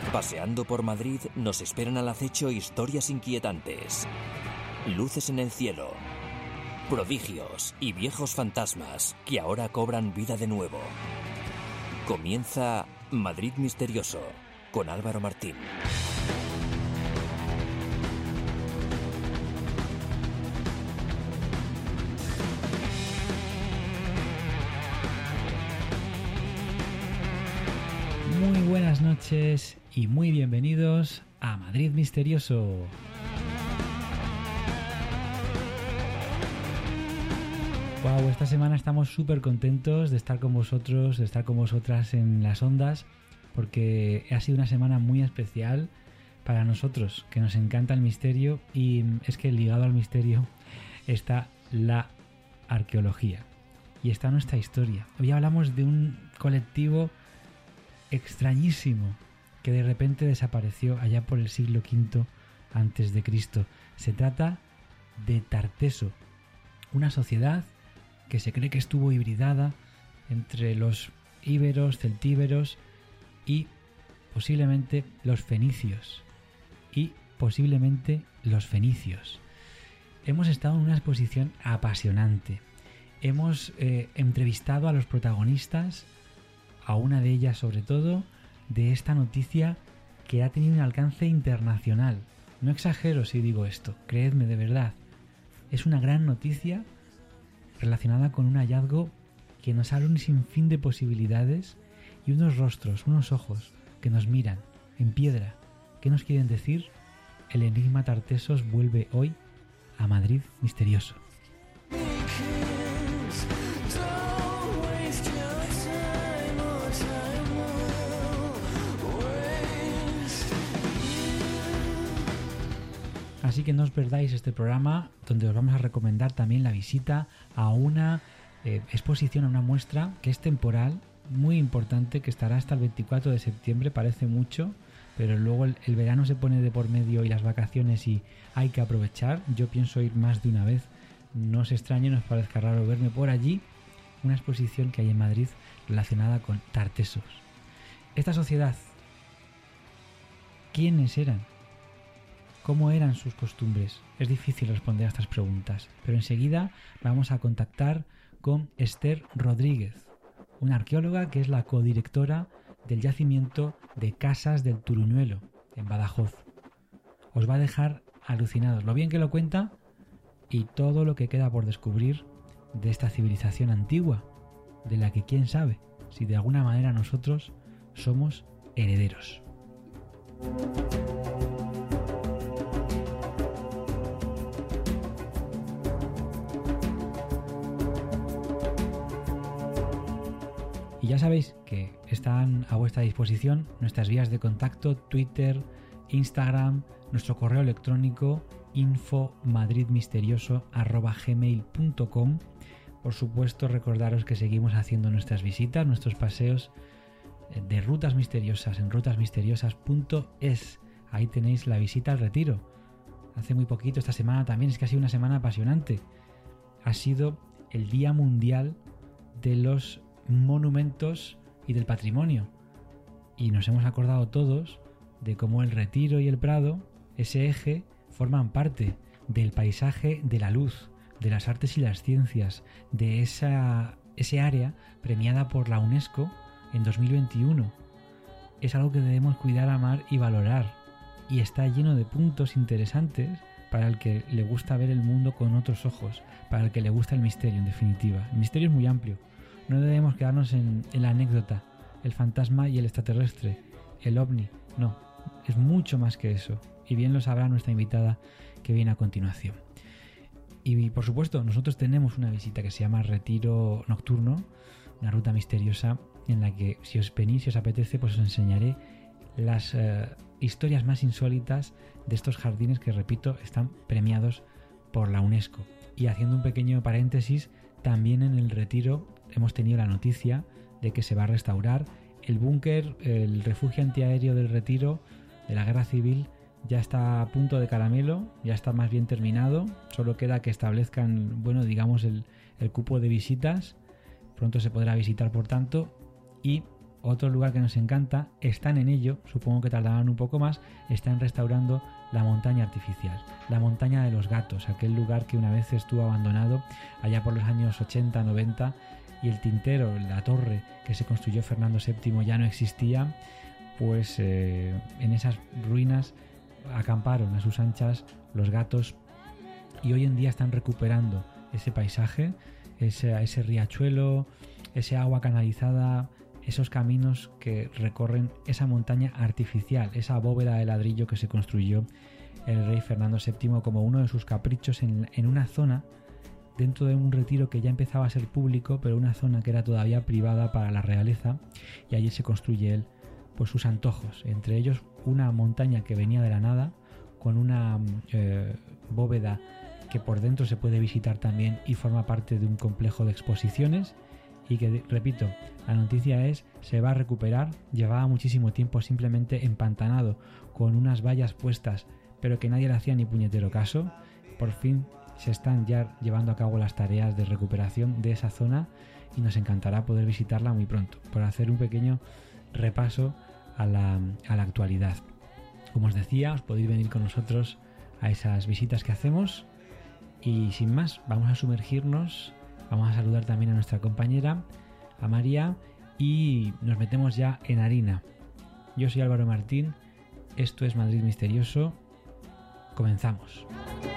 Paseando por Madrid nos esperan al acecho historias inquietantes, luces en el cielo, prodigios y viejos fantasmas que ahora cobran vida de nuevo. Comienza Madrid Misterioso con Álvaro Martín. Muy buenas noches y muy bienvenidos a Madrid Misterioso. Wow, esta semana estamos súper contentos de estar con vosotros, de estar con vosotras en las ondas, porque ha sido una semana muy especial para nosotros, que nos encanta el misterio, y es que ligado al misterio está la arqueología y está nuestra historia. Hoy hablamos de un colectivo extrañísimo que de repente desapareció allá por el siglo V antes de Cristo. Se trata de Tarteso, una sociedad que se cree que estuvo hibridada entre los íberos, celtíberos y posiblemente los fenicios. Hemos estado en una exposición apasionante. Hemos entrevistado a los protagonistas, a una de ellas sobre todo, de esta noticia que ha tenido un alcance internacional. No exagero si digo esto, creedme de verdad. Es una gran noticia relacionada con un hallazgo que nos abre un sinfín de posibilidades y unos rostros, unos ojos que nos miran en piedra. ¿Qué nos quieren decir? El enigma Tartesos vuelve hoy a Madrid Misterioso. Así que no os perdáis este programa, donde os vamos a recomendar también la visita a una exposición, a una muestra que es temporal, muy importante, que estará hasta el 24 de septiembre, parece mucho, pero luego el verano se pone de por medio y las vacaciones y hay que aprovechar. Yo pienso ir más de una vez, no os extrañe, no os parezca raro verme por allí. Una exposición que hay en Madrid relacionada con Tartesos. Esta sociedad, ¿quiénes eran? ¿Cómo eran sus costumbres? Es difícil responder a estas preguntas, pero enseguida vamos a contactar con Esther Rodríguez, una arqueóloga que es la codirectora del yacimiento de Casas del Turuñuelo, en Badajoz. Os va a dejar alucinados lo bien que lo cuenta y todo lo que queda por descubrir de esta civilización antigua, de la que quién sabe si de alguna manera nosotros somos herederos. Y ya sabéis que están a vuestra disposición nuestras vías de contacto: Twitter, Instagram, nuestro correo electrónico infomadridmisterioso@gmail.com. Por supuesto, recordaros que seguimos haciendo nuestras visitas, nuestros paseos de rutas misteriosas en rutasmisteriosas.es. Ahí tenéis la visita al retiro. Hace muy poquito, esta semana también, es que ha sido una semana apasionante. Ha sido el Día Mundial de los Monumentos y del Patrimonio, y nos hemos acordado todos de cómo el Retiro y el Prado, ese eje, forman parte del paisaje de la luz, de las artes y las ciencias, de ese área premiada por la UNESCO en 2021. Es algo que debemos cuidar, amar y valorar, y está lleno de puntos interesantes para el que le gusta ver el mundo con otros ojos, para el que le gusta el misterio, en definitiva. El misterio es muy amplio. No debemos quedarnos en la anécdota, el fantasma y el extraterrestre, el ovni. No, es mucho más que eso. Y bien lo sabrá nuestra invitada que viene a continuación. Y por supuesto, nosotros tenemos una visita que se llama Retiro Nocturno, una ruta misteriosa en la que, si os venís, si os apetece, pues os enseñaré las historias más insólitas de estos jardines que, repito, están premiados por la UNESCO. Y haciendo un pequeño paréntesis, también en el Retiro hemos tenido la noticia de que se va a restaurar el búnker, el refugio antiaéreo del Retiro de la Guerra Civil. Ya está a punto de caramelo, ya está más bien terminado. Solo queda que establezcan, digamos, el cupo de visitas. Pronto se podrá visitar, por tanto, y otro lugar que nos encanta, están en ello, supongo que tardarán un poco más, están restaurando la montaña artificial, la montaña de los gatos, aquel lugar que una vez estuvo abandonado allá por los años 80, 90, y el tintero, la torre que se construyó Fernando VII ya no existía, pues en esas ruinas acamparon a sus anchas los gatos, y hoy en día están recuperando ese paisaje, ese riachuelo, ese agua canalizada, esos caminos que recorren esa montaña artificial, esa bóveda de ladrillo que se construyó el rey Fernando VII como uno de sus caprichos en una zona, dentro de un retiro que ya empezaba a ser público, pero una zona que era todavía privada para la realeza, y allí se construye él pues sus antojos, entre ellos una montaña que venía de la nada, con una bóveda que por dentro se puede visitar también y forma parte de un complejo de exposiciones, y que, repito, la noticia es, se va a recuperar. Llevaba muchísimo tiempo simplemente empantanado, con unas vallas puestas, pero que nadie le hacía ni puñetero caso. Por fin se están ya llevando a cabo las tareas de recuperación de esa zona, y nos encantará poder visitarla muy pronto, por hacer un pequeño repaso a la actualidad. Como os decía, os podéis venir con nosotros a esas visitas que hacemos, y sin más, vamos a sumergirnos. Vamos a saludar también a nuestra compañera, a María, y nos metemos ya en harina. Yo soy Álvaro Martín, esto es Madrid Misterioso, comenzamos.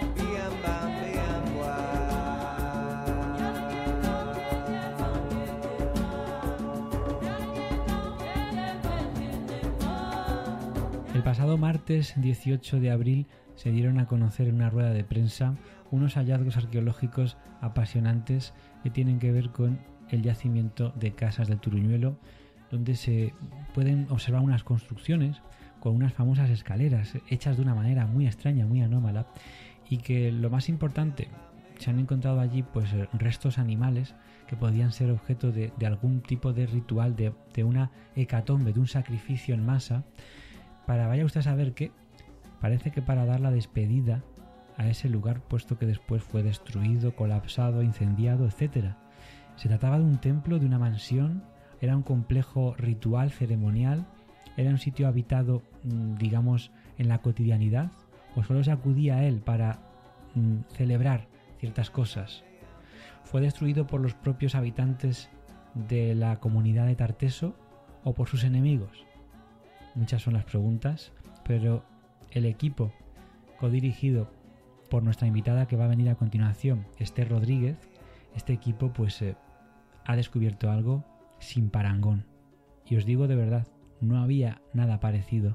El pasado martes 18 de abril se dieron a conocer en una rueda de prensa unos hallazgos arqueológicos apasionantes que tienen que ver con el yacimiento de Casas del Turuñuelo, donde se pueden observar unas construcciones con unas famosas escaleras hechas de una manera muy extraña, muy anómala, y que lo más importante, se han encontrado allí pues restos animales que podían ser objeto de algún tipo de ritual, de una hecatombe, de un sacrificio en masa, para, vaya usted a saber qué, parece que para dar la despedida a ese lugar, puesto que después fue destruido, colapsado, incendiado, etc. Se trataba de un templo, de una mansión, era un complejo ritual, ceremonial, era un sitio habitado, digamos, en la cotidianidad, o solo se acudía a él para celebrar ciertas cosas. Fue destruido por los propios habitantes de la comunidad de Tarteso o por sus enemigos. Muchas son las preguntas, pero el equipo codirigido por nuestra invitada que va a venir a continuación, Esther Rodríguez, este equipo pues ha descubierto algo sin parangón. Y os digo de verdad, no había nada parecido.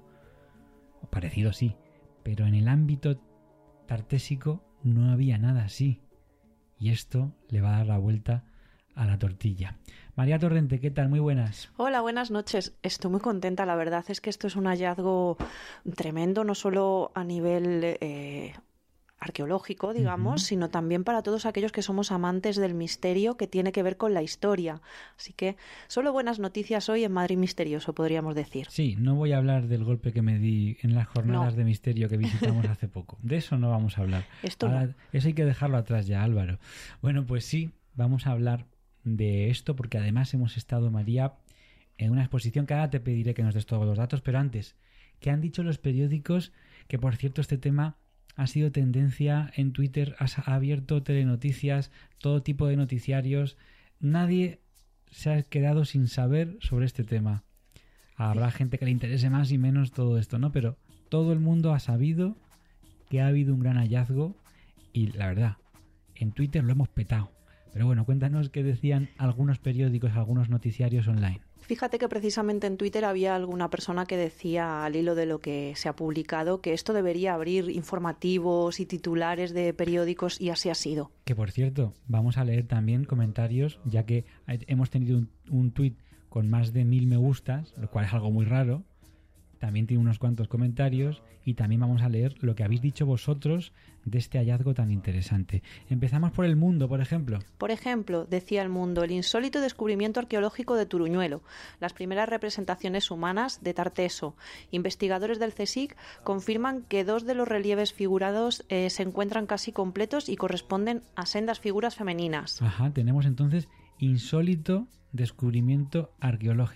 O parecido sí, pero en el ámbito tartésico no había nada así. Y esto le va a dar la vuelta a la tortilla. María Torrente, ¿qué tal? Muy buenas. Hola, buenas noches. Estoy muy contenta, la verdad es que esto es un hallazgo tremendo, no solo a nivel arqueológico, digamos, sino también para todos aquellos que somos amantes del misterio que tiene que ver con la historia. Así que solo buenas noticias hoy en Madrid Misterioso, podríamos decir. Sí, no voy a hablar del golpe que me di en las jornadas de misterio que visitamos hace poco. De eso no vamos a hablar. Eso hay que dejarlo atrás ya, Álvaro. Bueno, pues sí, vamos a hablar de esto porque además hemos estado, María, en una exposición que ahora te pediré que nos des todos los datos, pero antes, ¿qué han dicho los periódicos? Que por cierto este tema ha sido tendencia en Twitter, ha abierto telenoticias, todo tipo de noticiarios. Nadie se ha quedado sin saber sobre este tema. Habrá gente que le interese más y menos todo esto, ¿no? Pero todo el mundo ha sabido que ha habido un gran hallazgo y la verdad, en Twitter lo hemos petado. Pero bueno, cuéntanos qué decían algunos periódicos, algunos noticiarios online. Fíjate que precisamente en Twitter había alguna persona que decía, al hilo de lo que se ha publicado, que esto debería abrir informativos y titulares de periódicos, y así ha sido. Que por cierto, vamos a leer también comentarios, ya que hemos tenido un tuit con más de 1000 me gustas, lo cual es algo muy raro. También tiene unos cuantos comentarios y también vamos a leer lo que habéis dicho vosotros de este hallazgo tan interesante. Empezamos por El Mundo, por ejemplo. Por ejemplo, decía El Mundo, el insólito descubrimiento arqueológico de Turuñuelo, las primeras representaciones humanas de Tarteso. Investigadores del CSIC confirman que 2 de los relieves figurados se encuentran casi completos y corresponden a sendas figuras femeninas. Ajá, tenemos entonces insólito descubrimiento arqueológico.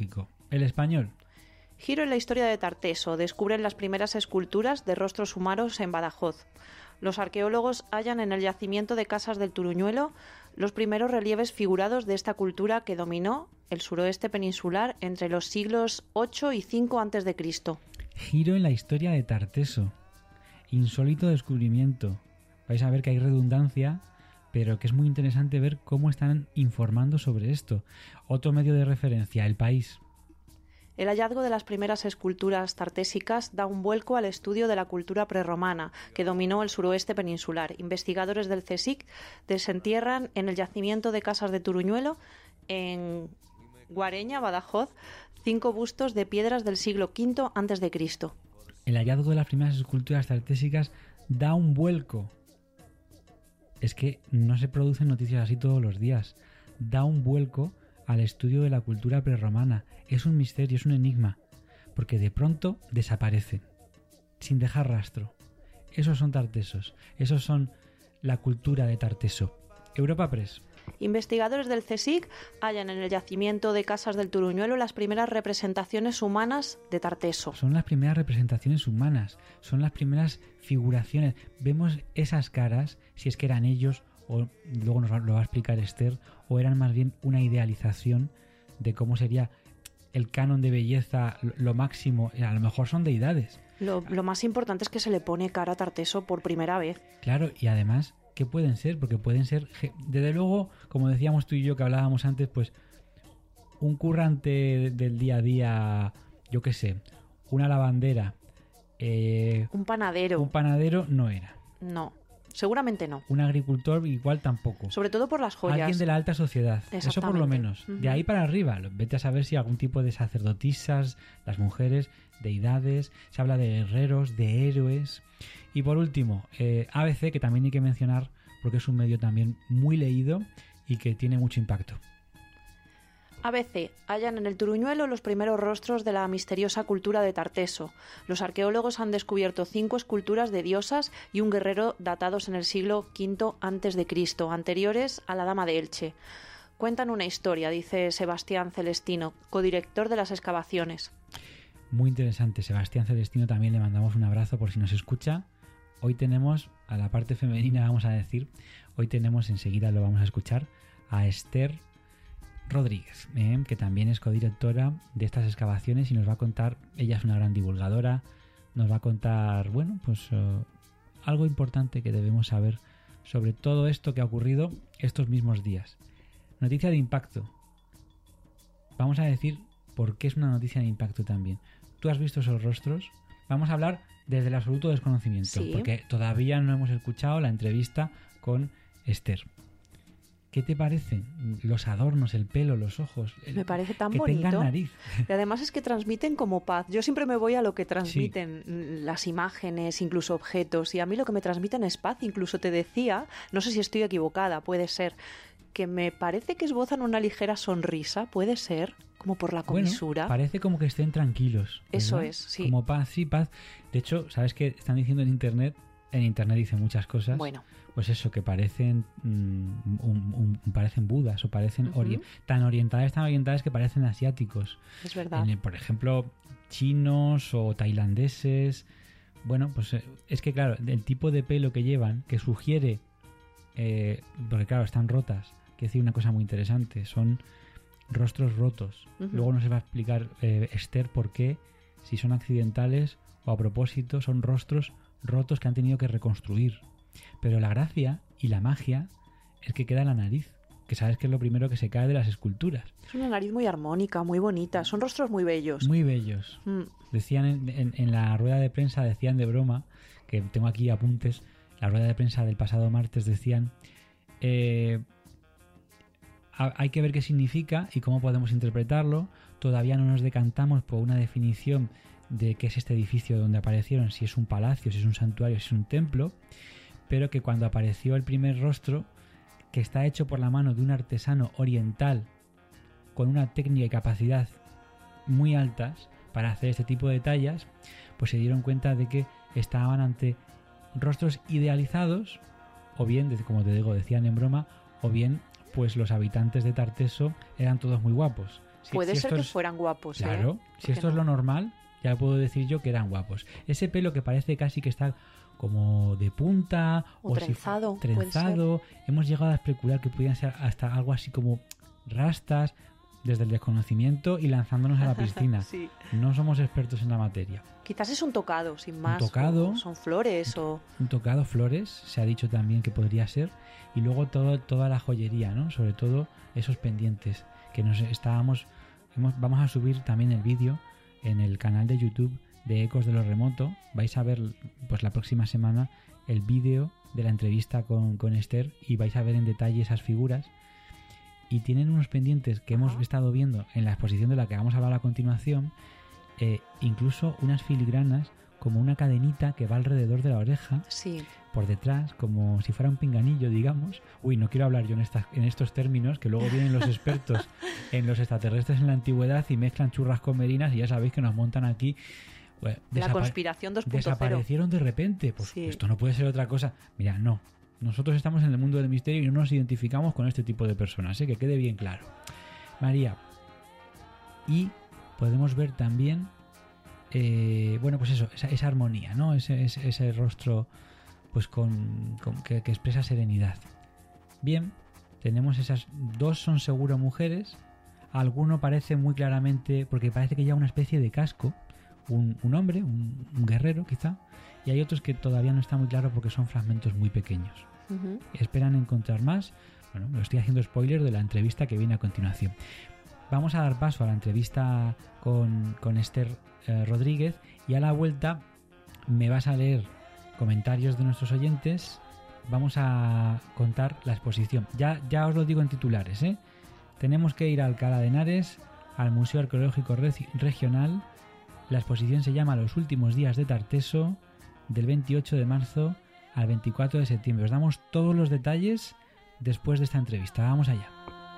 El español. Giro en la historia de Tarteso. Descubren las primeras esculturas de rostros humanos en Badajoz. Los arqueólogos hallan en el yacimiento de Casas del Turuñuelo los primeros relieves figurados de esta cultura que dominó el suroeste peninsular entre los siglos 8 y 5 a.C. Giro en la historia de Tarteso. Insólito descubrimiento. Vais a ver que hay redundancia, pero que es muy interesante ver cómo están informando sobre esto. Otro medio de referencia, El País. El hallazgo de las primeras esculturas tartésicas da un vuelco al estudio de la cultura prerromana que dominó el suroeste peninsular. Investigadores del CSIC desentierran en el yacimiento de Casas de Turuñuelo, en Guareña, Badajoz, 5 bustos de piedras del siglo V a.C. El hallazgo de las primeras esculturas tartésicas da un vuelco. Es que no se producen noticias así todos los días. Da un vuelco al estudio de la cultura prerromana. Es un misterio, es un enigma, porque de pronto desaparecen, sin dejar rastro. Esos son tartesos, esos son la cultura de Tarteso. Europa Press. Investigadores del CSIC hallan en el yacimiento de Casas del Turuñuelo las primeras representaciones humanas de Tarteso. Son las primeras representaciones humanas, son las primeras figuraciones. Vemos esas caras, si es que eran ellos, o luego nos lo va a explicar Esther, o eran más bien una idealización de cómo sería el canon de belleza, lo máximo. A lo mejor son deidades. Lo más importante es que se le pone cara a Tarteso por primera vez. Claro, y además, ¿qué pueden ser? Porque pueden ser, desde luego, como decíamos tú y yo que hablábamos antes, pues un currante del día a día, yo qué sé, una lavandera. Un panadero. Un panadero no era. No. Seguramente no. Un agricultor igual tampoco. Sobre todo por las joyas. Alguien de la alta sociedad. Eso por lo menos. Uh-huh. De ahí para arriba. Vete a saber si algún tipo de sacerdotisas, las mujeres, deidades. Se habla de guerreros, de héroes. Y por último, ABC, que también hay que mencionar porque es un medio también muy leído y que tiene mucho impacto. ABC. Hallan en el Turuñuelo los primeros rostros de la misteriosa cultura de Tarteso. Los arqueólogos han descubierto 5 esculturas de diosas y un guerrero datados en el siglo V a.C., anteriores a la Dama de Elche. Cuentan una historia, dice Sebastián Celestino, codirector de las excavaciones. Muy interesante. Sebastián Celestino también le mandamos un abrazo por si nos escucha. Hoy tenemos, a la parte femenina vamos a decir, hoy tenemos, enseguida lo vamos a escuchar, a Esther Rodríguez, que también es codirectora de estas excavaciones y nos va a contar, ella es una gran divulgadora, nos va a contar, bueno, pues algo importante que debemos saber sobre todo esto que ha ocurrido estos mismos días. Noticia de impacto. Vamos a decir por qué es una noticia de impacto también. ¿Tú has visto esos rostros? Vamos a hablar desde el absoluto desconocimiento, sí, porque todavía no hemos escuchado la entrevista con Esther. ¿Qué te parecen los adornos, el pelo, los ojos? Me parece tan que bonito. Tengan nariz. Y además es que transmiten como paz. Yo siempre me voy a lo que transmiten las imágenes, incluso objetos. Y a mí lo que me transmiten es paz. Incluso te decía, no sé si estoy equivocada, puede ser, que me parece que esbozan una ligera sonrisa, puede ser, como por la comisura. Bueno, parece como que estén tranquilos, ¿verdad? Eso es, sí. Como paz, sí, paz. De hecho, ¿sabes qué están diciendo en Internet? En Internet dicen muchas cosas. Bueno. Pues eso, que parecen parecen budas o parecen tan orientales que parecen asiáticos. Es verdad. Por ejemplo, chinos o tailandeses. Bueno, pues es que claro, el tipo de pelo que llevan, que sugiere, porque claro, están rotas, que decir una cosa muy interesante, son rostros rotos. Luego nos va a explicar Esther por qué, si son accidentales o a propósito, son rostros rotos que han tenido que reconstruir. Pero la gracia y la magia es que queda la nariz, que sabes que es lo primero que se cae de las esculturas. Es una nariz muy armónica, muy bonita, son rostros muy bellos. Muy bellos. Decían en la rueda de prensa, decían de broma, que tengo aquí apuntes, la rueda de prensa del pasado martes decían, hay que ver qué significa y cómo podemos interpretarlo, todavía no nos decantamos por una definición de qué es este edificio donde aparecieron, si es un palacio, si es un santuario, si es un templo, pero que cuando apareció el primer rostro, que está hecho por la mano de un artesano oriental con una técnica y capacidad muy altas para hacer este tipo de tallas, pues se dieron cuenta de que estaban ante rostros idealizados, o bien, como te digo, decían en broma, o bien pues los habitantes de Tarteso eran todos muy guapos. Puede ser que fueran guapos, claro, si esto es lo normal, ya puedo decir yo que eran guapos. Ese pelo que parece casi que está como de punta o trenzado, trenzado. Hemos llegado a especular que podían ser hasta algo así como rastas, desde el desconocimiento y lanzándonos a la piscina. Sí. No somos expertos en la materia. Quizás es un tocado, sin más. Un tocado. Son flores o... Un tocado, flores, se ha dicho también que podría ser. Y luego toda la joyería, ¿no? Sobre todo esos pendientes que vamos a subir también el vídeo en el canal de YouTube de Ecos de lo Remoto. Vais a ver pues la próxima semana el vídeo de la entrevista con Esther y vais a ver en detalle esas figuras. Y tienen unos pendientes que hemos estado viendo en la exposición de la que vamos a hablar a continuación, incluso unas filigranas como una cadenita que va alrededor de la oreja, sí, por detrás, como si fuera un pinganillo, digamos. Uy, no quiero hablar yo en estos términos, que luego vienen los expertos en los extraterrestres en la antigüedad y mezclan churras con merinas y ya sabéis que nos montan aquí. Bueno, la conspiración 2.0. Desaparecieron de repente. Pues sí. Esto no puede ser otra cosa. Mira, no. Nosotros estamos en el mundo del misterio y no nos identificamos con este tipo de personas, que quede bien claro. María. Y podemos ver también, pues eso, esa armonía, ¿no? Ese rostro pues que expresa serenidad. Bien, tenemos esas dos, son seguro mujeres. Alguno parece muy claramente, porque parece que lleva una especie de casco, un hombre, un guerrero quizá, y hay otros que todavía no está muy claro porque son fragmentos muy pequeños. Uh-huh. Esperan encontrar más. Bueno, me estoy haciendo spoiler de la entrevista que viene a continuación. Vamos a dar paso a la entrevista con Esther Rodríguez y a la vuelta me vas a leer comentarios de nuestros oyentes. Vamos a contar la exposición. Ya os lo digo en titulares, ¿eh? Tenemos que ir a Alcalá de Henares, al Museo Arqueológico Regional. La exposición se llama Los últimos días de Tarteso, del 28 de marzo al 24 de septiembre. Os damos todos los detalles después de esta entrevista. Vamos allá.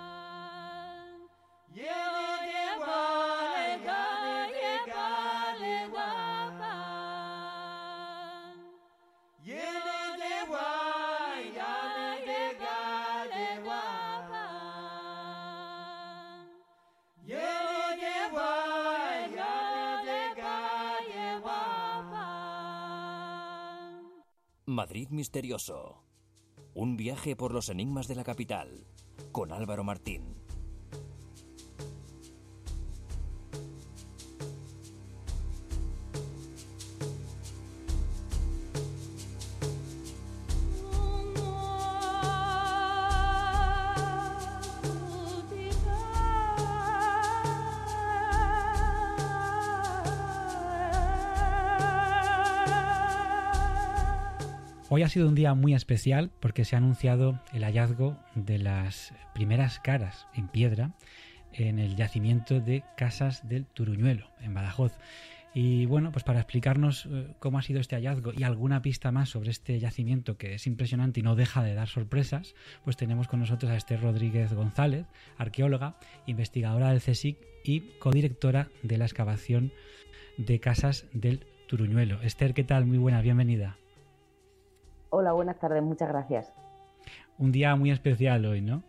Madrid Misterioso. Un viaje por los enigmas de la capital, con Álvaro Martín. Hoy ha sido un día muy especial porque se ha anunciado el hallazgo de las primeras caras en piedra en el yacimiento de Casas del Turuñuelo, en Badajoz. Y bueno, pues para explicarnos cómo ha sido este hallazgo y alguna pista más sobre este yacimiento que es impresionante y no deja de dar sorpresas, pues tenemos con nosotros a Esther Rodríguez González, arqueóloga, investigadora del CSIC y codirectora de la excavación de Casas del Turuñuelo. Esther, ¿qué tal? Muy buena, bienvenida. Hola, buenas tardes, muchas gracias. Un día muy especial hoy, ¿no?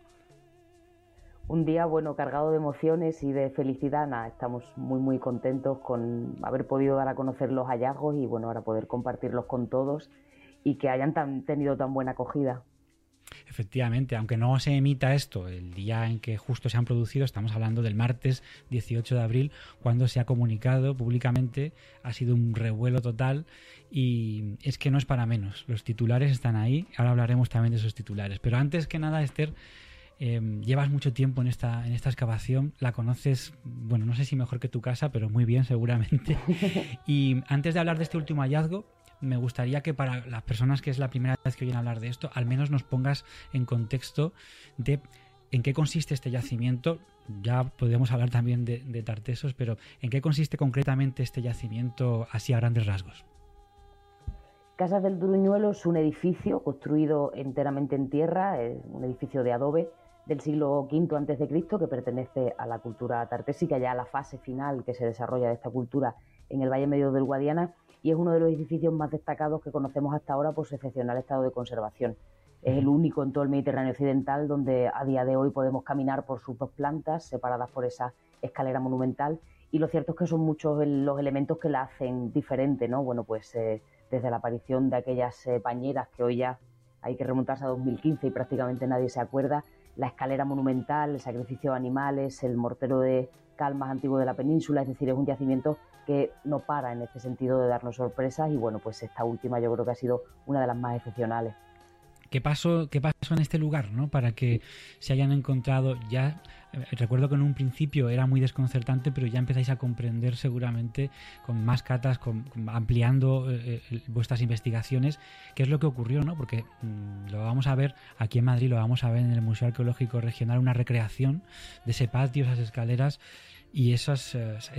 Un día, cargado de emociones y de felicidad. Estamos muy contentos con haber podido dar a conocer los hallazgos y ahora poder compartirlos con todos y que hayan tenido tan buena acogida. Efectivamente, aunque no se emita esto el día en que justo se han producido, estamos hablando del martes 18 de abril, cuando se ha comunicado públicamente, ha sido un revuelo total y es que no es para menos. Los titulares están ahí, ahora hablaremos también de esos titulares. Pero antes que nada, Esther, llevas mucho tiempo en esta excavación, la conoces, no sé si mejor que tu casa, pero muy bien seguramente. Y antes de hablar de este último hallazgo, me gustaría que para las personas que es la primera vez que oyen hablar de esto, al menos nos pongas en contexto de en qué consiste este yacimiento. Ya podríamos hablar también de Tartesos, pero ¿en qué consiste concretamente este yacimiento así a grandes rasgos? Casas del Turuñuelo es un edificio construido enteramente en tierra, es un edificio de adobe del siglo V a.C. que pertenece a la cultura tartésica, ya a la fase final que se desarrolla de esta cultura en el Valle Medio del Guadiana, y es uno de los edificios más destacados que conocemos hasta ahora por su excepcional estado de conservación. Es el único en todo el Mediterráneo occidental donde a día de hoy podemos caminar por sus dos plantas separadas por esa escalera monumental, y lo cierto es que son muchos los elementos que la hacen diferente, ¿no? Bueno, pues desde la aparición de aquellas bañeras que hoy ya hay que remontarse a 2015 y prácticamente nadie se acuerda, la escalera monumental, el sacrificio de animales, el mortero de cal más antiguo de la península, es decir, es un yacimiento que no para en este sentido de darnos sorpresas, y bueno, pues esta última yo creo que ha sido una de las más excepcionales. ¿Qué pasó en este lugar, ¿no? Para que se hayan encontrado ya? Recuerdo que en un principio era muy desconcertante, pero ya empezáis a comprender seguramente con más catas, ampliando vuestras investigaciones, qué es lo que ocurrió, ¿no? Porque lo vamos a ver aquí en Madrid, lo vamos a ver en el Museo Arqueológico Regional, una recreación de ese patio, esas escaleras y esos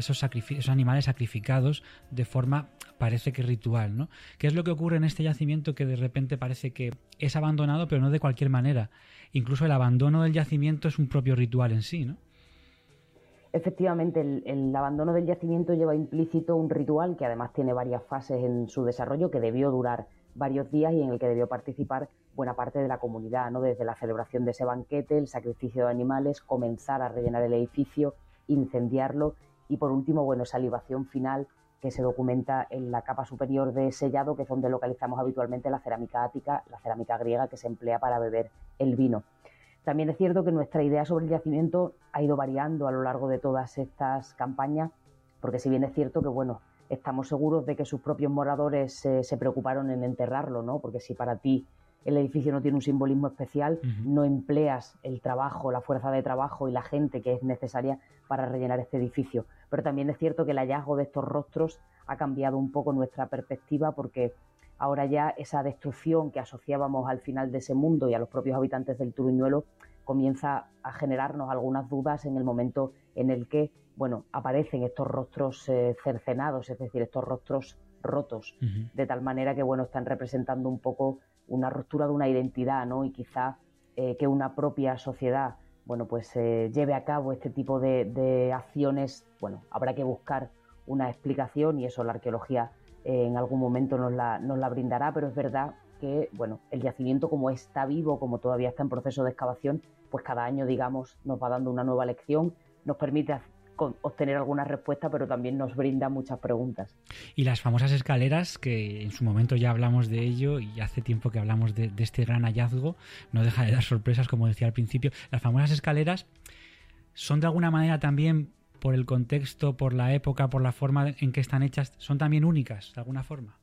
animales sacrificados de forma, parece que ritual, ¿no? ¿Qué es lo que ocurre en este yacimiento que de repente parece que es abandonado, pero no de cualquier manera? Incluso el abandono del yacimiento es un propio ritual en sí, ¿no? Efectivamente, el abandono del yacimiento lleva implícito un ritual que además tiene varias fases en su desarrollo, que debió durar varios días y en el que debió participar buena parte de la comunidad, ¿no? Desde la celebración de ese banquete, el sacrificio de animales, comenzar a rellenar el edificio, incendiarlo y por último, bueno, esa libación final que se documenta en la capa superior de sellado, que es donde localizamos habitualmente la cerámica ática, la cerámica griega que se emplea para beber el vino. También es cierto que nuestra idea sobre el yacimiento ha ido variando a lo largo de todas estas campañas, porque si bien es cierto que, bueno, estamos seguros de que sus propios moradores se preocuparon en enterrarlo, ¿no? Porque si para ti el edificio no tiene un simbolismo especial, no empleas el trabajo, la fuerza de trabajo y la gente que es necesaria para rellenar este edificio. Pero también es cierto que el hallazgo de estos rostros ha cambiado un poco nuestra perspectiva, porque ahora ya esa destrucción que asociábamos al final de ese mundo y a los propios habitantes del Turuñuelo comienza a generarnos algunas dudas en el momento en el que, bueno, aparecen estos rostros cercenados, es decir, estos rostros rotos, de tal manera que, bueno, están representando un poco una ruptura de una identidad, ¿no? Y quizá que una propia sociedad, bueno, pues lleve a cabo este tipo de acciones, bueno, habrá que buscar una explicación y eso la arqueología en algún momento nos la brindará, pero es verdad que, bueno, el yacimiento como está vivo, como todavía está en proceso de excavación, pues cada año, digamos, nos va dando una nueva lección, nos permite obtener algunas respuestas, pero también nos brinda muchas preguntas. Y las famosas escaleras, que en su momento ya hablamos de ello y hace tiempo que hablamos de este gran hallazgo, no deja de dar sorpresas, como decía al principio. Las famosas escaleras son de alguna manera también, por el contexto, por la época, por la forma en que están hechas, son también únicas, de alguna forma.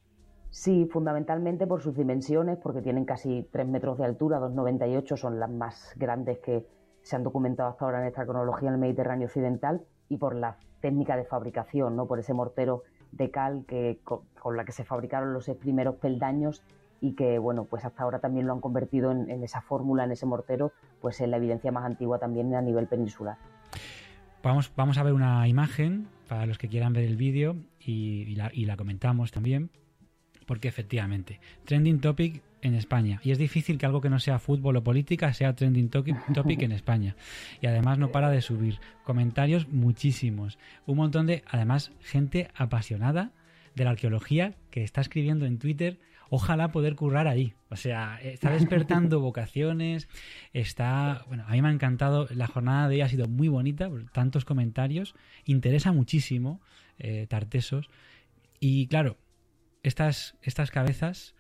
Sí, fundamentalmente por sus dimensiones, porque tienen casi 3 metros de altura, 2,98, son las más grandes que se han documentado hasta ahora en esta cronología en el Mediterráneo occidental, y por la técnica de fabricación, ¿no? Por ese mortero de cal con la que se fabricaron los 6 primeros peldaños y que, bueno, pues hasta ahora también lo han convertido en esa fórmula, en ese mortero, pues en la evidencia más antigua también a nivel peninsular. Vamos a ver una imagen para los que quieran ver el vídeo y la comentamos también, porque efectivamente, trending topic en España. Y es difícil que algo que no sea fútbol o política sea trending topic en España. Y además no para de subir. Comentarios muchísimos. Un montón de, además, gente apasionada de la arqueología que está escribiendo en Twitter, ojalá poder currar ahí. O sea, está despertando vocaciones, bueno, a mí me ha encantado, la jornada de hoy ha sido muy bonita, por tantos comentarios, interesa muchísimo Tartesos. Y claro, estas cabezas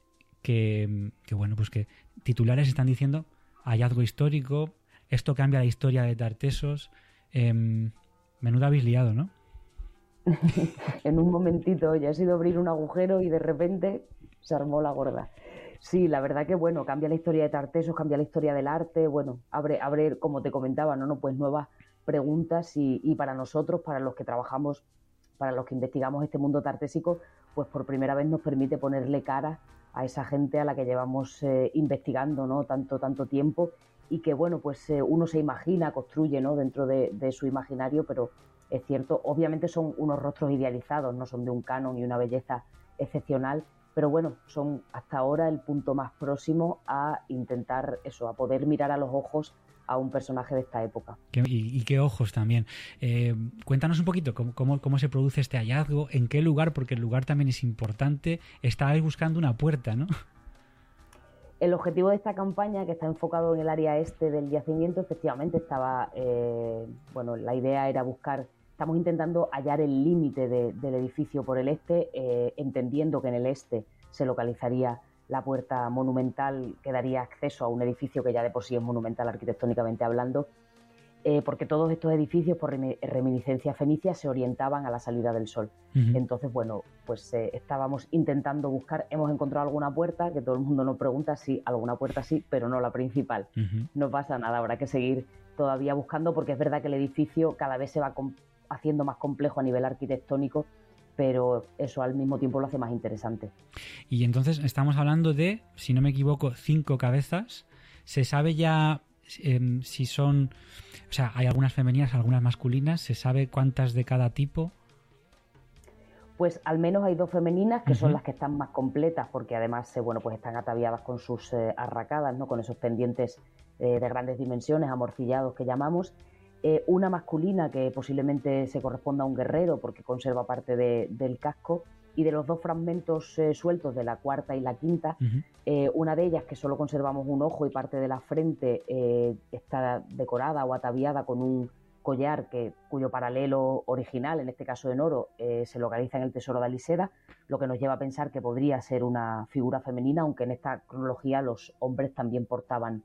que bueno, pues que titulares están diciendo hallazgo histórico, esto cambia la historia de Tartesos. Menudo habéis liado, ¿no? En un momentito ya ha sido abrir un agujero y de repente se armó la gorda. Sí, la verdad que bueno, cambia la historia de Tartesos, cambia la historia del arte, bueno, abre, como te comentaba, ¿no? Pues nuevas preguntas y para nosotros, para los que trabajamos, para los que investigamos este mundo tartésico, pues por primera vez nos permite ponerle cara a esa gente a la que llevamos investigando, ¿no? tanto tiempo, y que bueno, pues uno se imagina, construye, ¿no? Dentro de su imaginario, pero es cierto, obviamente son unos rostros idealizados, no son de un canon y una belleza excepcional, pero bueno, son hasta ahora el punto más próximo a intentar eso, a poder mirar a los ojos a un personaje de esta época. Y qué ojos también. Cuéntanos un poquito cómo se produce este hallazgo, en qué lugar, porque el lugar también es importante. Estabais buscando una puerta, ¿no? El objetivo de esta campaña, que está enfocado en el área este del yacimiento, efectivamente estaba, la idea era estamos intentando hallar el límite del edificio por el este, entendiendo que en el este se localizaría la puerta monumental que daría acceso a un edificio que ya de por sí es monumental arquitectónicamente hablando, porque todos estos edificios, por reminiscencia fenicia, se orientaban a la salida del sol. Uh-huh. Entonces, estábamos intentando buscar, hemos encontrado alguna puerta, que todo el mundo nos pregunta, sí, alguna puerta sí, pero no la principal. Uh-huh. No pasa nada, habrá que seguir todavía buscando, porque es verdad que el edificio cada vez se va haciendo más complejo a nivel arquitectónico, pero eso al mismo tiempo lo hace más interesante. Y entonces estamos hablando de, si no me equivoco, 5 cabezas. ¿Se sabe ya si son, o sea, hay algunas femeninas, algunas masculinas? ¿Se sabe cuántas de cada tipo? Pues al menos hay 2 femeninas, que son las que están más completas, porque además están ataviadas con sus arracadas, ¿no? Con esos pendientes de grandes dimensiones, amorcillados que llamamos. Una masculina que posiblemente se corresponda a un guerrero porque conserva parte del casco, y de los 2 fragmentos sueltos de la cuarta y la quinta, una de ellas, que solo conservamos un ojo y parte de la frente, está decorada o ataviada con un collar cuyo paralelo original, en este caso en oro, se localiza en el tesoro de Aliseda, lo que nos lleva a pensar que podría ser una figura femenina, aunque en esta cronología los hombres también portaban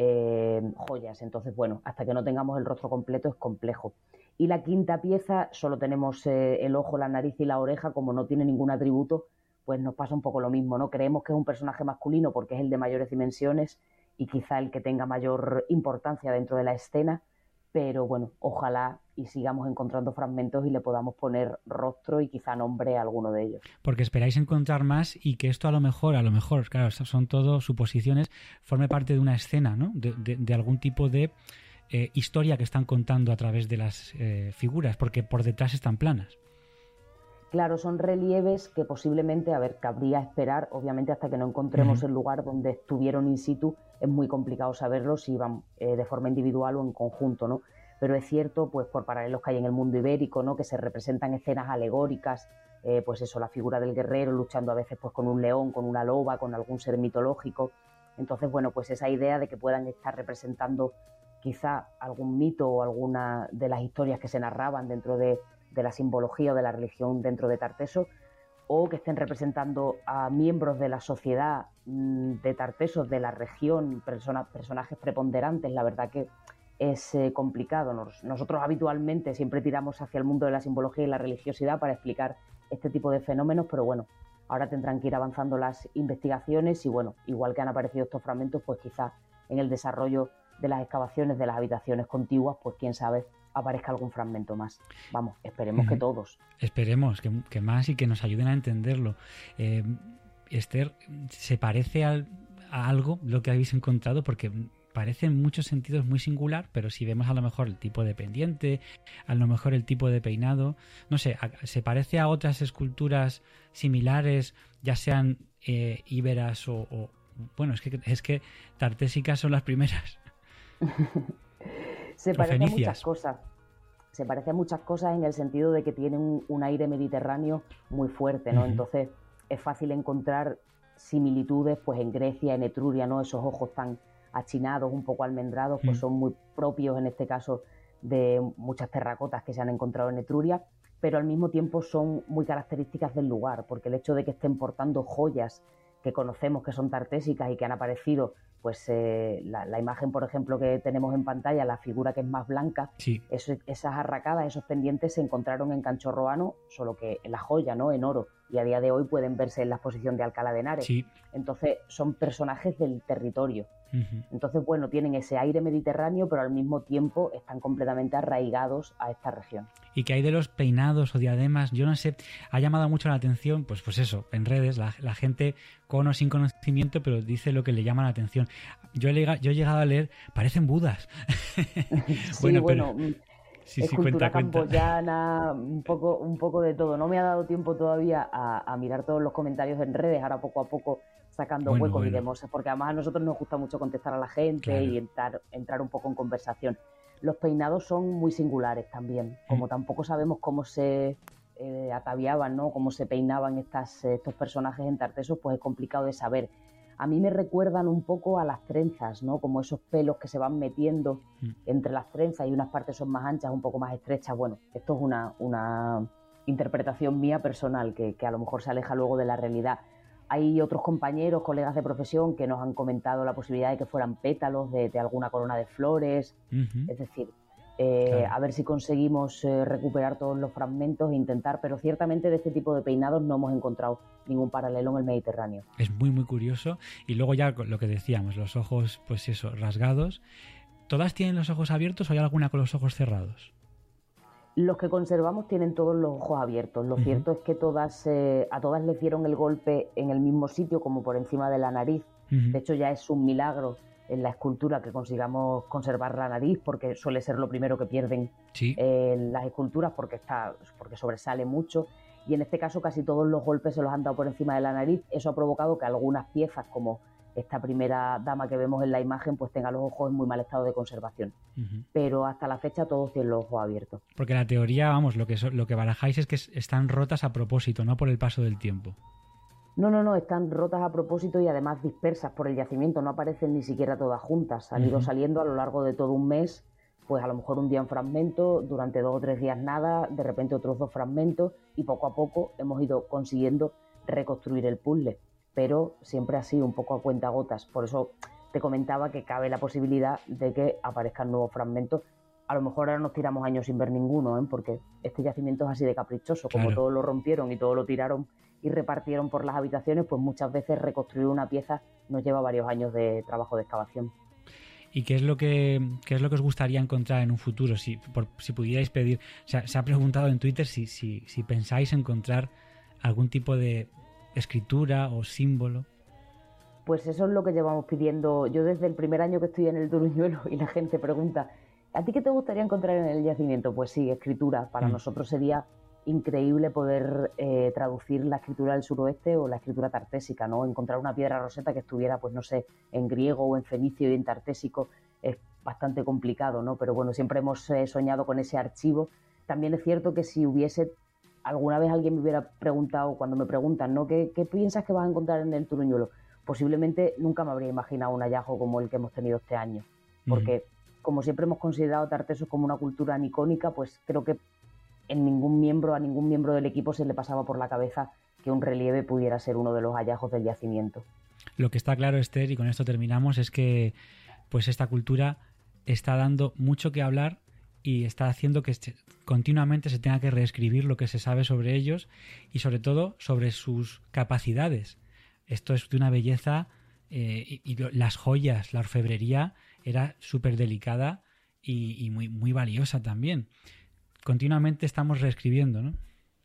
joyas. Entonces, hasta que no tengamos el rostro completo es complejo. Y la quinta pieza, solo tenemos el ojo, la nariz y la oreja. Como no tiene ningún atributo, pues nos pasa un poco lo mismo, ¿no? Creemos que es un personaje masculino porque es el de mayores dimensiones y quizá el que tenga mayor importancia dentro de la escena, pero ojalá y sigamos encontrando fragmentos y le podamos poner rostro y quizá nombre a alguno de ellos. Porque esperáis encontrar más y que esto a lo mejor, claro, son todo suposiciones, forme parte de una escena, ¿no? De algún tipo de historia que están contando a través de las figuras, porque por detrás están planas. Claro, son relieves que posiblemente, cabría esperar, obviamente hasta que no encontremos el lugar donde estuvieron in situ, es muy complicado saberlo si iban de forma individual o en conjunto, ¿no? Pero es cierto, pues por paralelos que hay en el mundo ibérico, ¿no? Que se representan escenas alegóricas, la figura del guerrero luchando a veces pues con un león, con una loba, con algún ser mitológico. Entonces, esa idea de que puedan estar representando quizá algún mito o alguna de las historias que se narraban dentro de la simbología o de la religión dentro de Tartesos, o que estén representando a miembros de la sociedad de Tartesos, de la región, personajes preponderantes. La verdad que es complicado. Nosotros habitualmente siempre tiramos hacia el mundo de la simbología y la religiosidad para explicar este tipo de fenómenos, pero ahora tendrán que ir avanzando las investigaciones y igual que han aparecido estos fragmentos, pues quizá en el desarrollo de las excavaciones de las habitaciones contiguas, pues quién sabe, aparezca algún fragmento más. Vamos, esperemos que todos. Esperemos que más y que nos ayuden a entenderlo. Esther, ¿se parece a algo lo que habéis encontrado? Porque parece en muchos sentidos muy singular, pero si vemos a lo mejor el tipo de pendiente, a lo mejor el tipo de peinado, no sé, ¿se parece a otras esculturas similares, ya sean íberas o es que tartésicas son las primeras? Se parece a muchas cosas. Se parece a muchas cosas en el sentido de que tienen un aire mediterráneo muy fuerte, ¿no? Entonces es fácil encontrar similitudes pues en Grecia, en Etruria, ¿no? Esos ojos tan achinados, un poco almendrados, pues son muy propios en este caso de muchas terracotas que se han encontrado en Etruria, pero al mismo tiempo son muy características del lugar, porque el hecho de que estén portando joyas que conocemos que son tartésicas y que han aparecido, pues la imagen, por ejemplo, que tenemos en pantalla, la figura que es más blanca, sí. Esas arracadas, esos pendientes se encontraron en Canchorroano, solo que en la joya, ¿no? En oro, y a día de hoy pueden verse en la exposición de Alcalá de Henares. Sí. Entonces son personajes del territorio. Entonces, tienen ese aire mediterráneo, pero al mismo tiempo están completamente arraigados a esta región. ¿Y qué hay de los peinados o diademas? Yo no sé, ha llamado mucho la atención, pues eso, en redes, la gente con o sin conocimiento, pero dice lo que le llama la atención. Yo he llegado a leer, parecen budas. Sí, escultura camboyana, un poco de todo. No me ha dado tiempo todavía a mirar todos los comentarios en redes, ahora poco a poco sacando huecos, iremos, porque además a nosotros nos gusta mucho contestar a la gente, claro, y entrar un poco en conversación. Los peinados son muy singulares también, como tampoco sabemos cómo se ataviaban, ¿no? Cómo se peinaban estos personajes en Tartesos, pues es complicado de saber. a mí me recuerdan un poco a las trenzas, ¿no? Como esos pelos que se van metiendo entre las trenzas y unas partes son más anchas, un poco más estrechas. Bueno, esto es una interpretación mía personal que a lo mejor se aleja luego de la realidad. Hay otros compañeros, colegas de profesión que nos han comentado la posibilidad de que fueran pétalos de alguna corona de flores. Es decir, claro, a ver si conseguimos recuperar todos los fragmentos e intentar, pero ciertamente de este tipo de peinados no hemos encontrado ningún paralelo en el Mediterráneo. Es muy, muy curioso. Y luego ya lo que decíamos, los ojos, pues eso, rasgados. ¿Todas tienen los ojos abiertos o hay alguna con los ojos cerrados? Los que conservamos tienen todos los ojos abiertos. Lo cierto es que a todas les dieron el golpe en el mismo sitio, como por encima de la nariz. De hecho, ya es un milagro en la escultura que consigamos conservar la nariz, porque suele ser lo primero que pierden las esculturas, porque sobresale mucho. Y en este caso casi todos los golpes se los han dado por encima de la nariz. Eso ha provocado que algunas piezas, como esta primera dama que vemos en la imagen, pues tenga los ojos en muy mal estado de conservación. Pero hasta la fecha todos tienen los ojos abiertos. Porque la teoría, vamos, lo que barajáis es que están rotas a propósito, no por el paso del tiempo. No, están rotas a propósito y además dispersas por el yacimiento, no aparecen ni siquiera todas juntas. Han ido saliendo a lo largo de todo un mes, pues a lo mejor un día un fragmento, durante 2 o 3 días nada, de repente otros 2 fragmentos, y poco a poco hemos ido consiguiendo reconstruir el puzzle, pero siempre así, un poco a cuentagotas. Por eso te comentaba que cabe la posibilidad de que aparezcan nuevos fragmentos. A lo mejor ahora nos tiramos años sin ver ninguno, porque este yacimiento es así de caprichoso. Claro. Como todo lo rompieron y todo lo tiraron y repartieron por las habitaciones, pues muchas veces reconstruir una pieza nos lleva varios años de trabajo de excavación. ¿Y qué es lo que os gustaría encontrar en un futuro? Si pudierais pedir, o sea, se ha preguntado en Twitter si pensáis encontrar algún tipo de escritura o símbolo. Pues eso es lo que llevamos pidiendo yo desde el primer año que estoy en el Duruñuelo, y la gente pregunta, ¿a ti qué te gustaría encontrar en el yacimiento? Pues sí, escritura. Para nosotros sería increíble poder traducir la escritura del suroeste o la escritura tartésica, ¿no? Encontrar una piedra roseta que estuviera, pues no sé, en griego o en fenicio y en tartésico es bastante complicado, ¿no? Pero bueno, siempre hemos soñado con ese archivo. También es cierto que si hubiese alguna vez alguien me hubiera preguntado, cuando me preguntan, ¿no? ¿Qué piensas que vas a encontrar en el Turuñuelo? Posiblemente nunca me habría imaginado un hallazgo como el que hemos tenido este año, porque como siempre hemos considerado Tartesos como una cultura anicónica, pues creo que a ningún miembro del equipo se le pasaba por la cabeza que un relieve pudiera ser uno de los hallazgos del yacimiento. Lo que está claro, Esther, y con esto terminamos, es que pues esta cultura está dando mucho que hablar y está haciendo que continuamente se tenga que reescribir lo que se sabe sobre ellos y sobre todo sobre sus capacidades. Esto es de una belleza y las joyas, la orfebrería era súper delicada y muy, muy valiosa también. Continuamente estamos reescribiendo, ¿no?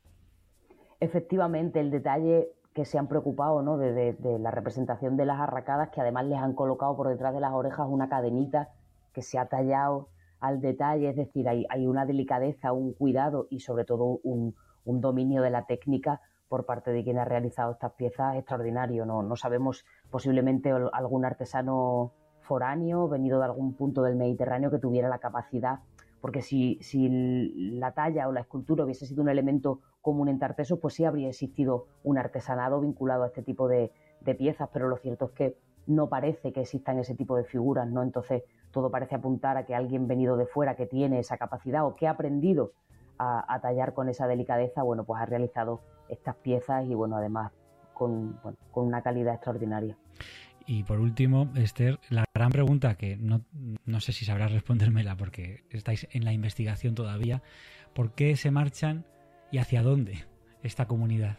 Efectivamente, el detalle que se han preocupado, ¿no? de la representación de las arracadas, que además les han colocado por detrás de las orejas una cadenita que se ha tallado al detalle, es decir, hay una delicadeza, un cuidado y sobre todo un dominio de la técnica por parte de quien ha realizado estas piezas extraordinario. No sabemos, posiblemente algún artesano foráneo venido de algún punto del Mediterráneo que tuviera la capacidad, porque si la talla o la escultura hubiese sido un elemento común en Tartesos, pues sí habría existido un artesanado vinculado a este tipo de piezas, pero lo cierto es que no parece que existan ese tipo de figuras, ¿no? Entonces todo parece apuntar a que alguien venido de fuera que tiene esa capacidad o que ha aprendido a tallar con esa delicadeza, bueno, pues ha realizado estas piezas y bueno, además con una calidad extraordinaria. Y por último, Esther, la gran pregunta que no sé si sabrás respondérmela porque estáis en la investigación todavía, ¿por qué se marchan y hacia dónde esta comunidad?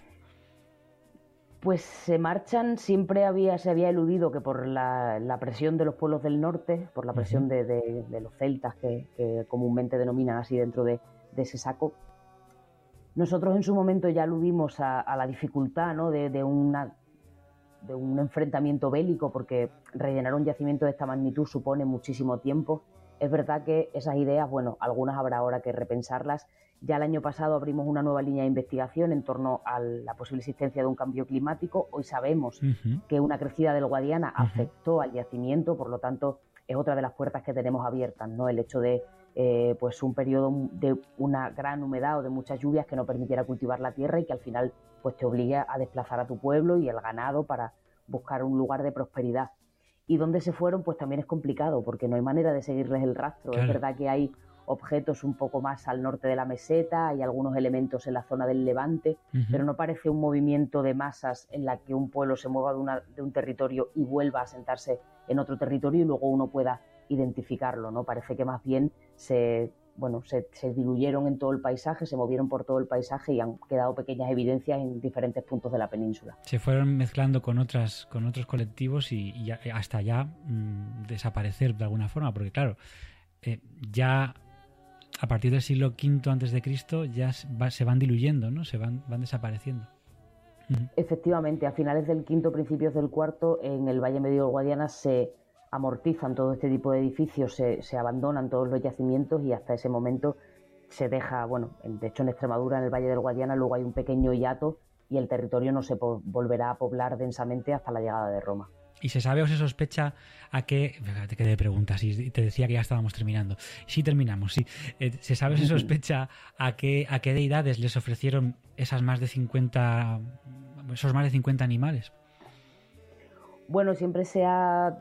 Pues se marchan, siempre se había eludido que por la presión de los pueblos del norte, por la presión de los celtas que comúnmente denominan así dentro de ese saco. Nosotros en su momento ya aludimos a la dificultad, ¿no? de un enfrentamiento bélico, porque rellenar un yacimiento de esta magnitud supone muchísimo tiempo. Es verdad que esas ideas, bueno, algunas habrá ahora que repensarlas. Ya el año pasado abrimos una nueva línea de investigación en torno a la posible existencia de un cambio climático. Hoy sabemos que una crecida del Guadiana afectó al yacimiento, por lo tanto es otra de las puertas que tenemos abiertas, ¿no? El hecho de pues un periodo de una gran humedad o de muchas lluvias que no permitiera cultivar la tierra y que al final pues te obliga a desplazar a tu pueblo y el ganado para buscar un lugar de prosperidad. Y dónde se fueron, pues también es complicado, porque no hay manera de seguirles el rastro. Claro. Es verdad que hay objetos un poco más al norte de la meseta, hay algunos elementos en la zona del Levante, pero no parece un movimiento de masas en la que un pueblo se mueva de un territorio y vuelva a sentarse en otro territorio y luego uno pueda identificarlo, ¿no? Parece que más bien se diluyeron en todo el paisaje, se movieron por todo el paisaje y han quedado pequeñas evidencias en diferentes puntos de la península. Se fueron mezclando con otros colectivos y hasta ya desaparecer de alguna forma, porque claro, ya a partir del siglo V a.C. ya se van diluyendo, ¿no? Se van desapareciendo. Efectivamente, a finales del V, principios del IV, en el Valle Medio del Guadiana se amortizan todo este tipo de edificios, se abandonan todos los yacimientos y hasta ese momento se deja, de hecho en Extremadura, en el Valle del Guadiana, luego hay un pequeño hiato y el territorio no se volverá a poblar densamente hasta la llegada de Roma. ¿Y se sabe o se sospecha a qué? Fíjate que te preguntas y te decía que ya estábamos terminando. Sí, terminamos, sí. ¿Se sabe o se sospecha a qué deidades les ofrecieron esos más de 50 animales? Bueno, siempre se ha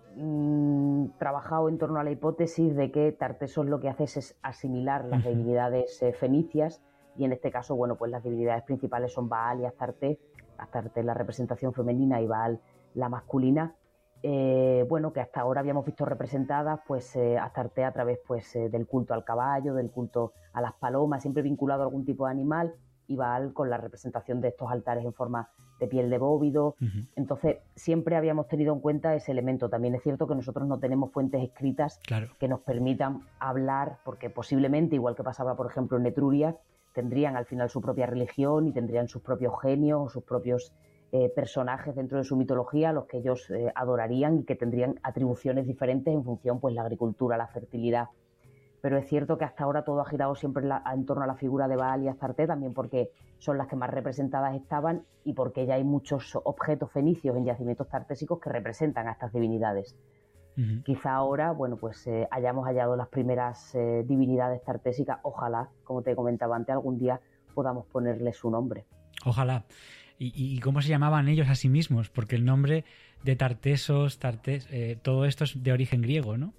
trabajado en torno a la hipótesis de que Tartesos lo que hace es asimilar las divinidades fenicias y en este caso, pues las divinidades principales son Baal y Astarte. Astarte es la representación femenina y Baal la masculina, que hasta ahora habíamos visto representadas, Astarte a través del culto al caballo, del culto a las palomas, siempre vinculado a algún tipo de animal, y Baal con la representación de estos altares en forma de piel de bóvido. Entonces siempre habíamos tenido en cuenta ese elemento. También es cierto que nosotros no tenemos fuentes escritas que nos permitan hablar, porque posiblemente, igual que pasaba por ejemplo en Etruria, tendrían al final su propia religión y tendrían sus propios genios o sus propios personajes dentro de su mitología a los que ellos adorarían y que tendrían atribuciones diferentes en función la agricultura, la fertilidad. Pero es cierto que hasta ahora todo ha girado siempre en torno a la figura de Baal y Astarte, también porque son las que más representadas estaban y porque ya hay muchos objetos fenicios en yacimientos tartésicos que representan a estas divinidades. Quizá ahora, hayamos hallado las primeras divinidades tartésicas. Ojalá, como te comentaba antes, algún día podamos ponerle su nombre. Ojalá. ¿Y cómo se llamaban ellos a sí mismos? Porque el nombre de Tartesos, todo esto es de origen griego, ¿no?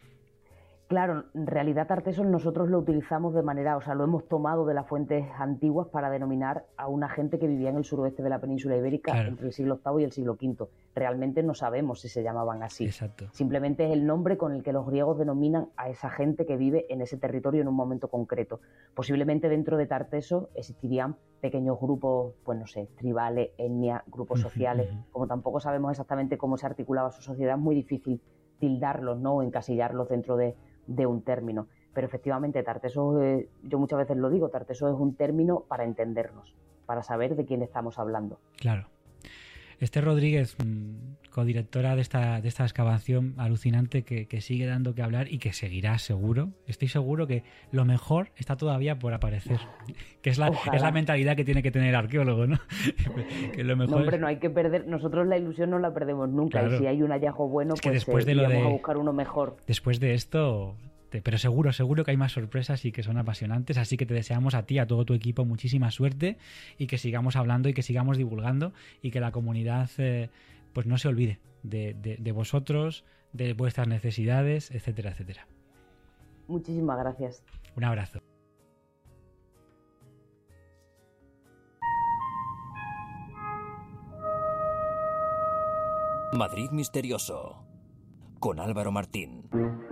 Claro, en realidad Tartesos nosotros lo utilizamos de manera, lo hemos tomado de las fuentes antiguas para denominar a una gente que vivía en el suroeste de la península ibérica entre el siglo VIII y el siglo V. Realmente no sabemos si se llamaban así. Exacto. Simplemente es el nombre con el que los griegos denominan a esa gente que vive en ese territorio en un momento concreto. Posiblemente dentro de Tartesos existirían pequeños grupos, tribales, etnias, grupos sociales. Como tampoco sabemos exactamente cómo se articulaba su sociedad, es muy difícil tildarlos, ¿no? O encasillarlos dentro de un término, pero efectivamente Tartesos, yo muchas veces lo digo, Tartesos es un término para entendernos, para saber de quién estamos hablando. Claro. Esther Rodríguez, codirectora de esta excavación alucinante que sigue dando que hablar y que seguirá seguro. Estoy seguro que lo mejor está todavía por aparecer, que es la mentalidad que tiene que tener el arqueólogo, ¿no? Que lo mejor no hay que perder, nosotros la ilusión no la perdemos nunca, y si hay un hallazgo bueno, después vamos a buscar uno mejor. Después de esto, pero seguro que hay más sorpresas y que son apasionantes, así que te deseamos a ti, a todo tu equipo, muchísima suerte y que sigamos hablando y que sigamos divulgando y que la comunidad no se olvide de vosotros, de vuestras necesidades, etcétera, etcétera. Muchísimas gracias. Un abrazo. Madrid Misterioso con Álvaro Martín.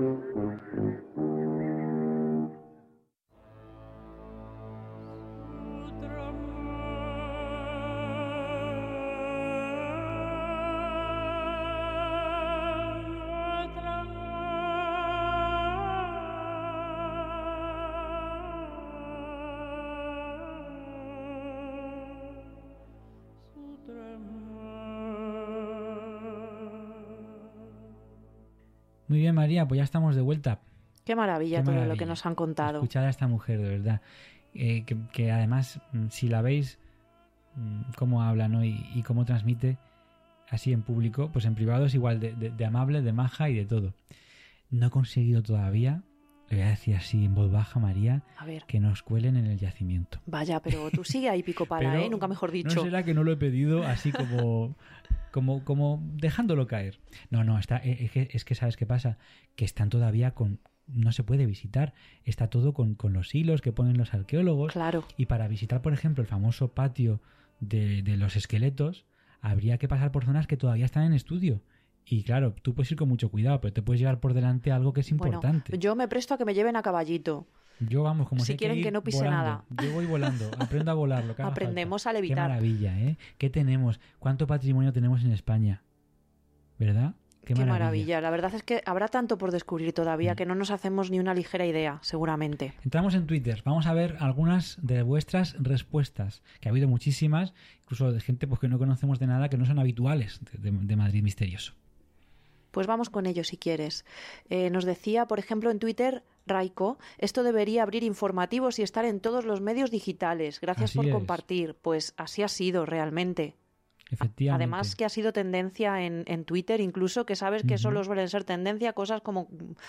Muy bien, María, pues ya estamos de vuelta. Qué maravilla todo lo que nos han contado. Escuchar a esta mujer, de verdad. Que además, si la veis, cómo habla, ¿no? y cómo transmite así en público, pues en privado es igual de amable, de maja y de todo. No he conseguido todavía, le voy a decir así en voz baja, María, que nos cuelen en el yacimiento. Vaya, pero tú sigue ahí pico pala, pero, nunca mejor dicho. ¿No será que no lo he pedido así como como dejándolo caer. No, es que ¿sabes qué pasa? Que están todavía no se puede visitar, está todo con los hilos que ponen los arqueólogos. Claro. Y para visitar, por ejemplo, el famoso patio de los esqueletos, habría que pasar por zonas que todavía están en estudio. Y claro, tú puedes ir con mucho cuidado, pero te puedes llevar por delante algo que es importante. Yo me presto a que me lleven a caballito. Yo, vamos, como si quieren que no pise volando. nada. Yo voy volando, aprendo a volar. Lo que haga Aprendemos falta. a levitar. Qué maravilla, ¿eh? ¿Qué tenemos? ¿Cuánto patrimonio tenemos en España? ¿Verdad? Qué maravilla. La verdad es que habrá tanto por descubrir todavía que no nos hacemos ni una ligera idea, seguramente. Entramos en Twitter. Vamos a ver algunas de vuestras respuestas, que ha habido muchísimas, incluso de gente pues, que no conocemos de nada, que no son habituales de Madrid Misterioso. Pues vamos con ello si quieres. Nos decía, por ejemplo, en Twitter, Raiko, esto debería abrir informativos y estar en todos los medios digitales. Gracias por compartir. Pues así ha sido realmente. Efectivamente. Además que ha sido tendencia en Twitter, incluso que sabes que solo suelen ser tendencia cosas como,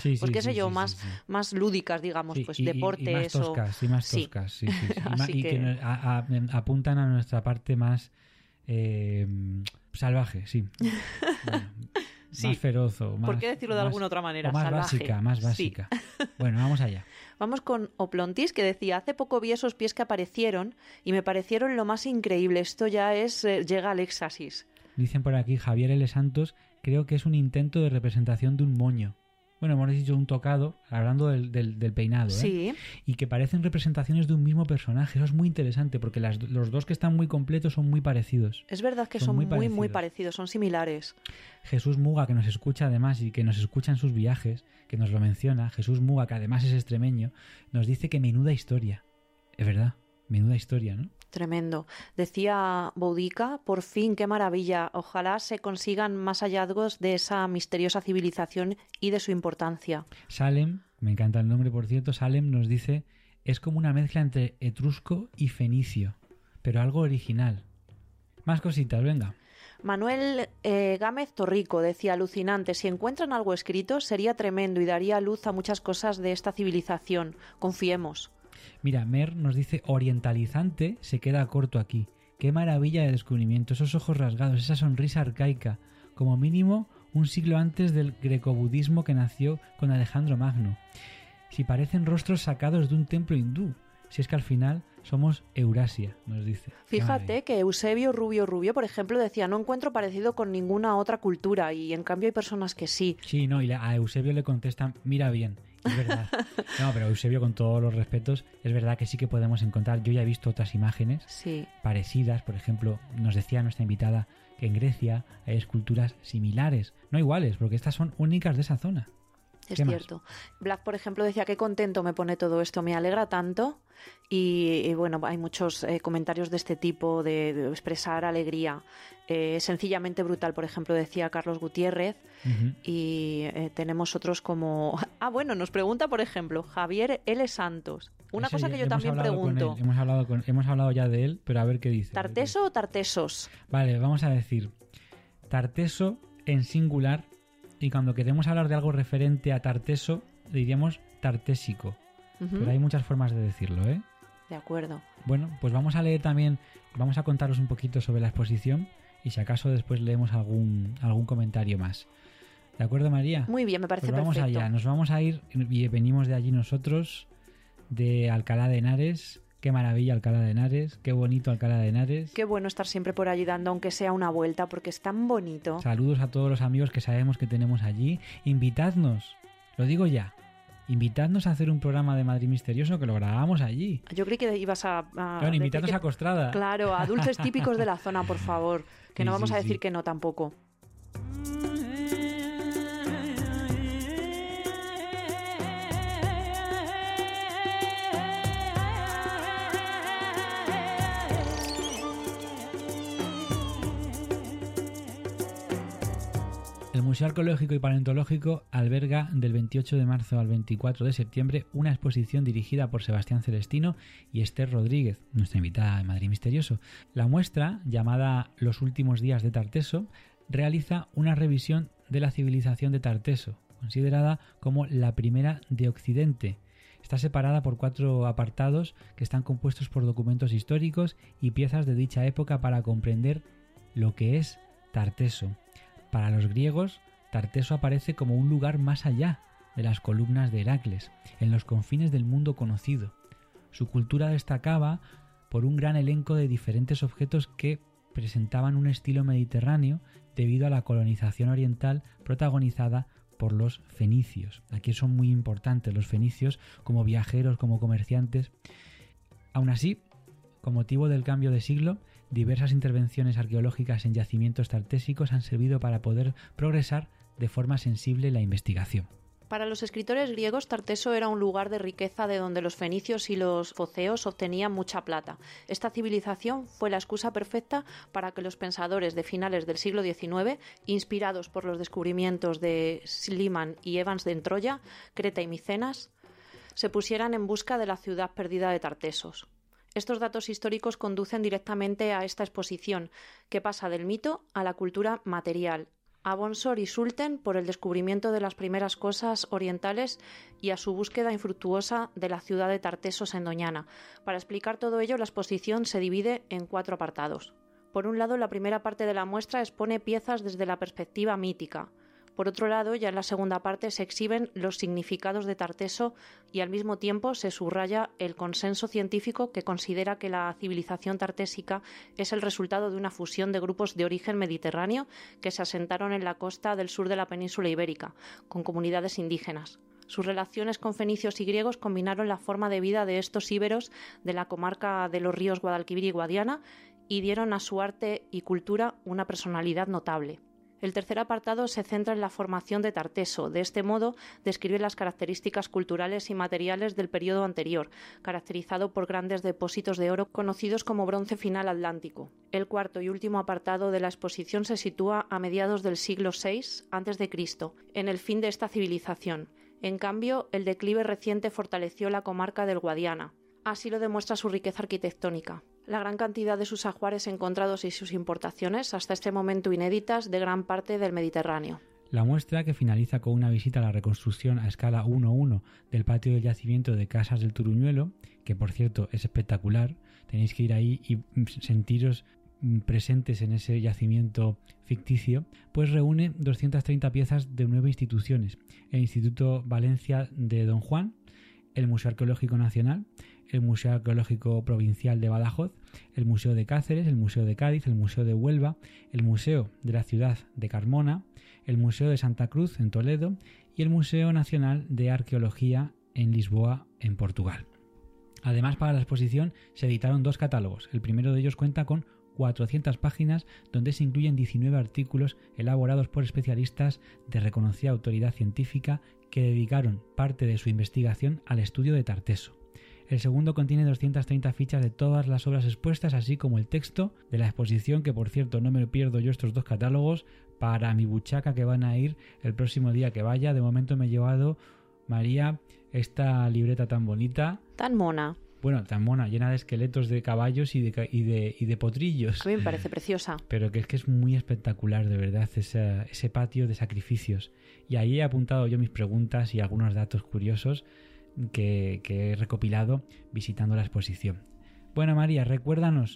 más lúdicas, digamos, pues deportes y más toscas, y más toscas, sí. Y que apuntan a nuestra parte más salvaje, sí. Bueno, más feroz o más... ¿Por qué decirlo de alguna otra manera? O más salvaje. más básica. Sí. Bueno, vamos allá. Vamos con Oplontis, que decía, hace poco vi esos pies que aparecieron y me parecieron lo más increíble. Esto ya llega al éxtasis. Dicen por aquí, Javier L. Santos, creo que es un intento de representación de un moño. Bueno, hemos dicho un tocado, hablando del peinado, ¿eh? Sí. Y que parecen representaciones de un mismo personaje. Eso es muy interesante, porque los dos que están muy completos son muy parecidos. Es verdad que son muy parecidos, son similares. Jesús Muga, que nos escucha además y que nos escucha en sus viajes, que nos lo menciona, Jesús Muga, que además es extremeño, nos dice que menuda historia. Es verdad, menuda historia, ¿no? Tremendo. Decía Boudica, por fin, qué maravilla. Ojalá se consigan más hallazgos de esa misteriosa civilización y de su importancia. Salem, me encanta el nombre, por cierto, Salem nos dice, es como una mezcla entre etrusco y fenicio, pero algo original. Más cositas, venga. Manuel Gámez Torrico decía, alucinante, si encuentran algo escrito sería tremendo y daría luz a muchas cosas de esta civilización. Confiemos. Mira, Mer nos dice, orientalizante se queda corto aquí. Qué maravilla de descubrimiento, esos ojos rasgados, esa sonrisa arcaica, como mínimo un siglo antes del grecobudismo que nació con Alejandro Magno. Si parecen rostros sacados de un templo hindú, si es que al final somos Eurasia, nos dice. Fíjate que Eusebio Rubio, por ejemplo, decía, no encuentro parecido con ninguna otra cultura, y en cambio hay personas que sí. Sí, no, y a Eusebio le contestan, mira bien. Es verdad. No, pero Eusebio, con todos los respetos, es verdad que sí que podemos encontrar. Yo ya he visto otras imágenes parecidas. Por ejemplo, nos decía nuestra invitada que en Grecia hay esculturas similares, no iguales, porque estas son únicas de esa zona. Es cierto. Black, por ejemplo, decía, qué contento me pone todo esto, me alegra tanto. Y bueno, hay muchos comentarios de este tipo, de expresar alegría. Sencillamente brutal, por ejemplo, decía Carlos Gutiérrez. Uh-huh. Y tenemos otros como... bueno, nos pregunta, por ejemplo, Javier L. Santos. Una cosa que yo también pregunto. Hemos hablado ya de él, pero a ver qué dice. ¿Tarteso o tartesos? Vale, vamos a decir. Tarteso en singular. Y cuando queremos hablar de algo referente a Tarteso, diríamos tartésico. Uh-huh. Pero hay muchas formas de decirlo, ¿eh? De acuerdo. Bueno, pues vamos a leer también, vamos a contaros un poquito sobre la exposición y si acaso después leemos algún comentario más. ¿De acuerdo, María? Muy bien, me parece perfecto. Pues vamos allá, nos vamos a ir y venimos de allí nosotros, de Alcalá de Henares. Qué maravilla Alcalá de Henares, qué bonito Alcalá de Henares. Qué bueno estar siempre por allí dando, aunque sea una vuelta, porque es tan bonito. Saludos a todos los amigos que sabemos que tenemos allí. Invitadnos, lo digo ya, invitadnos a hacer un programa de Madrid Misterioso que lo grabamos allí. Yo creí que ibas a claro, invitadnos a Costrada. Claro, a dulces típicos de la zona, por favor, que no vamos a decir que no tampoco. El Museo Arqueológico y Paleontológico alberga del 28 de marzo al 24 de septiembre una exposición dirigida por Sebastián Celestino y Esther Rodríguez, nuestra invitada de Madrid Misterioso. La muestra, llamada Los últimos días de Tarteso, realiza una revisión de la civilización de Tarteso, considerada como la primera de Occidente. Está separada por 4 apartados que están compuestos por documentos históricos y piezas de dicha época para comprender lo que es Tarteso. Para los griegos, Tarteso aparece como un lugar más allá de las columnas de Heracles, en los confines del mundo conocido. Su cultura destacaba por un gran elenco de diferentes objetos que presentaban un estilo mediterráneo debido a la colonización oriental protagonizada por los fenicios. Aquí son muy importantes los fenicios como viajeros, como comerciantes. Aún así, con motivo del cambio de siglo, diversas intervenciones arqueológicas en yacimientos tartésicos han servido para poder progresar de forma sensible la investigación. Para los escritores griegos, Tarteso era un lugar de riqueza de donde los fenicios y los foceos obtenían mucha plata. Esta civilización fue la excusa perfecta para que los pensadores de finales del siglo XIX, inspirados por los descubrimientos de Schliemann y Evans en Troya, Creta y Micenas, se pusieran en busca de la ciudad perdida de Tartesos. Estos datos históricos conducen directamente a esta exposición, que pasa del mito a la cultura material, a Bonsor y Sulten por el descubrimiento de las primeras cosas orientales y a su búsqueda infructuosa de la ciudad de Tartesos en Doñana. Para explicar todo ello, la exposición se divide en 4 apartados. Por un lado, la primera parte de la muestra expone piezas desde la perspectiva mítica. Por otro lado, ya en la segunda parte se exhiben los significados de Tarteso y al mismo tiempo se subraya el consenso científico que considera que la civilización tartésica es el resultado de una fusión de grupos de origen mediterráneo que se asentaron en la costa del sur de la península ibérica, con comunidades indígenas. Sus relaciones con fenicios y griegos combinaron la forma de vida de estos íberos de la comarca de los ríos Guadalquivir y Guadiana y dieron a su arte y cultura una personalidad notable. El tercer apartado se centra en la formación de Tarteso. De este modo, describe las características culturales y materiales del periodo anterior, caracterizado por grandes depósitos de oro conocidos como bronce final atlántico. El cuarto y último apartado de la exposición se sitúa a mediados del siglo VI a.C., en el fin de esta civilización. En cambio, el declive reciente fortaleció la comarca del Guadiana. Así lo demuestra su riqueza arquitectónica. La gran cantidad de sus ajuares encontrados y sus importaciones, hasta este momento inéditas, de gran parte del Mediterráneo. La muestra, que finaliza con una visita a la reconstrucción a escala 1:1 del patio del yacimiento de Casas del Turuñuelo, que por cierto es espectacular, tenéis que ir ahí y sentiros presentes en ese yacimiento ficticio, pues reúne 230 piezas de 9 instituciones: el Instituto Valencia de Don Juan, el Museo Arqueológico Nacional, el Museo Arqueológico Provincial de Badajoz, el Museo de Cáceres, el Museo de Cádiz, el Museo de Huelva, el Museo de la Ciudad de Carmona, el Museo de Santa Cruz en Toledo y el Museo Nacional de Arqueología en Lisboa, en Portugal. Además, para la exposición se editaron 2 catálogos. El primero de ellos cuenta con 400 páginas donde se incluyen 19 artículos elaborados por especialistas de reconocida autoridad científica que dedicaron parte de su investigación al estudio de Tarteso. El segundo contiene 230 fichas de todas las obras expuestas, así como el texto de la exposición, que por cierto no me pierdo yo estos 2 catálogos para mi buchaca, que van a ir el próximo día que vaya. De momento me he llevado, María, esta libreta tan bonita. Tan mona. Bueno, tan mona, llena de esqueletos de caballos y de potrillos. A mí me parece preciosa. Pero que es muy espectacular, de verdad, ese patio de sacrificios. Y ahí he apuntado yo mis preguntas y algunos datos curiosos que he recopilado visitando la exposición. Bueno, María, recuérdanos,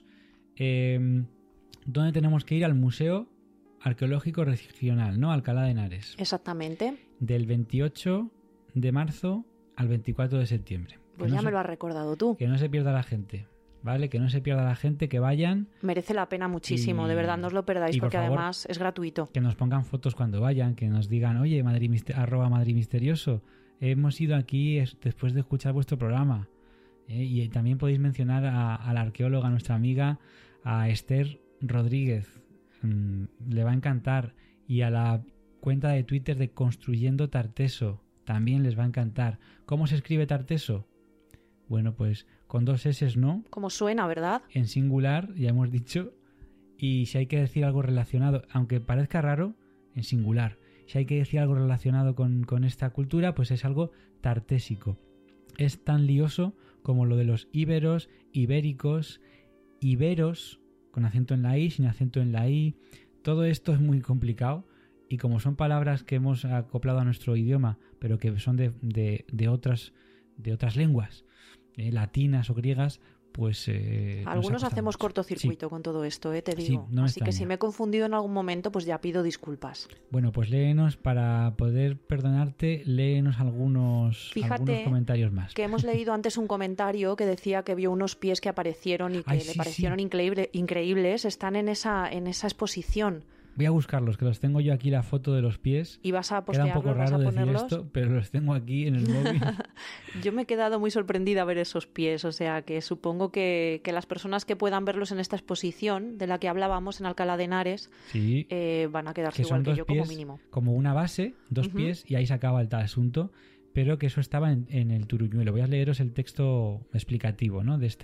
¿dónde tenemos que ir? Al Museo Arqueológico Regional, ¿no? Alcalá de Henares. Exactamente. Del 28 de marzo al 24 de septiembre. Pues ya me lo has recordado tú. Que no se pierda la gente, ¿vale? Que no se pierda la gente, que vayan. Merece la pena muchísimo, de verdad, no os lo perdáis, porque favor, además es gratuito. Que nos pongan fotos cuando vayan, que nos digan, oye, @MadridMisterioso, hemos ido aquí después de escuchar vuestro programa. Y también podéis mencionar a la arqueóloga, nuestra amiga, a Esther Rodríguez. Le va a encantar. Y a la cuenta de Twitter de Construyendo Tarteso. También les va a encantar. ¿Cómo se escribe Tarteso? Bueno, pues con 2 S, ¿no? Como suena, ¿verdad? En singular, ya hemos dicho. Y si hay que decir algo relacionado, aunque parezca raro, en singular. Si hay que decir algo relacionado con esta cultura, pues es algo tartésico. Es tan lioso como lo de los íberos, ibéricos, iberos, con acento en la I, sin acento en la I. Todo esto es muy complicado. Y como son palabras que hemos acoplado a nuestro idioma, pero que son de otras lenguas, latinas o griegas, pues... Algunos hacemos mucho. cortocircuito con todo esto, te digo. Sí, no me Así que extraña. si me he confundido en algún momento, pues ya pido disculpas. Bueno, pues léenos, para poder perdonarte, léenos algunos comentarios más. Que hemos leído antes un comentario que decía que vio unos pies que aparecieron y que le parecieron increíbles. Están en esa exposición. Voy a buscarlos, que los tengo yo aquí, la foto de los pies. ¿Y vas a Queda un postearlos, poco vas a raro decir ponerlos? esto, pero los tengo aquí en el móvil. Yo me he quedado muy sorprendida a ver esos pies, o sea que supongo que las personas que puedan verlos en esta exposición de la que hablábamos en Alcalá de Henares Sí, van a quedarse que son igual que dos yo pies, como mínimo. como una base, dos pies, y ahí se acaba el tal asunto, pero que eso estaba en el Turuñuelo. Voy a leeros el texto explicativo, ¿no? de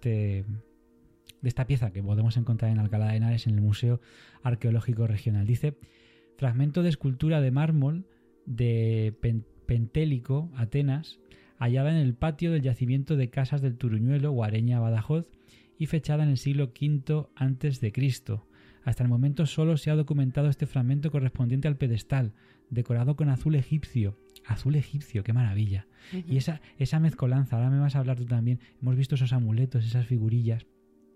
esta pieza que podemos encontrar en Alcalá de Henares en el Museo Arqueológico Regional. Dice: fragmento de escultura de mármol de Pentélico, Atenas, hallada en el patio del yacimiento de Casas del Turuñuelo, Guareña, Badajoz, y fechada en el siglo V a.C. Hasta el momento solo se ha documentado este fragmento correspondiente al pedestal, decorado con azul egipcio. Azul egipcio, qué maravilla. Y esa mezcolanza, ahora me vas a hablar tú también. Hemos visto esos amuletos, esas figurillas.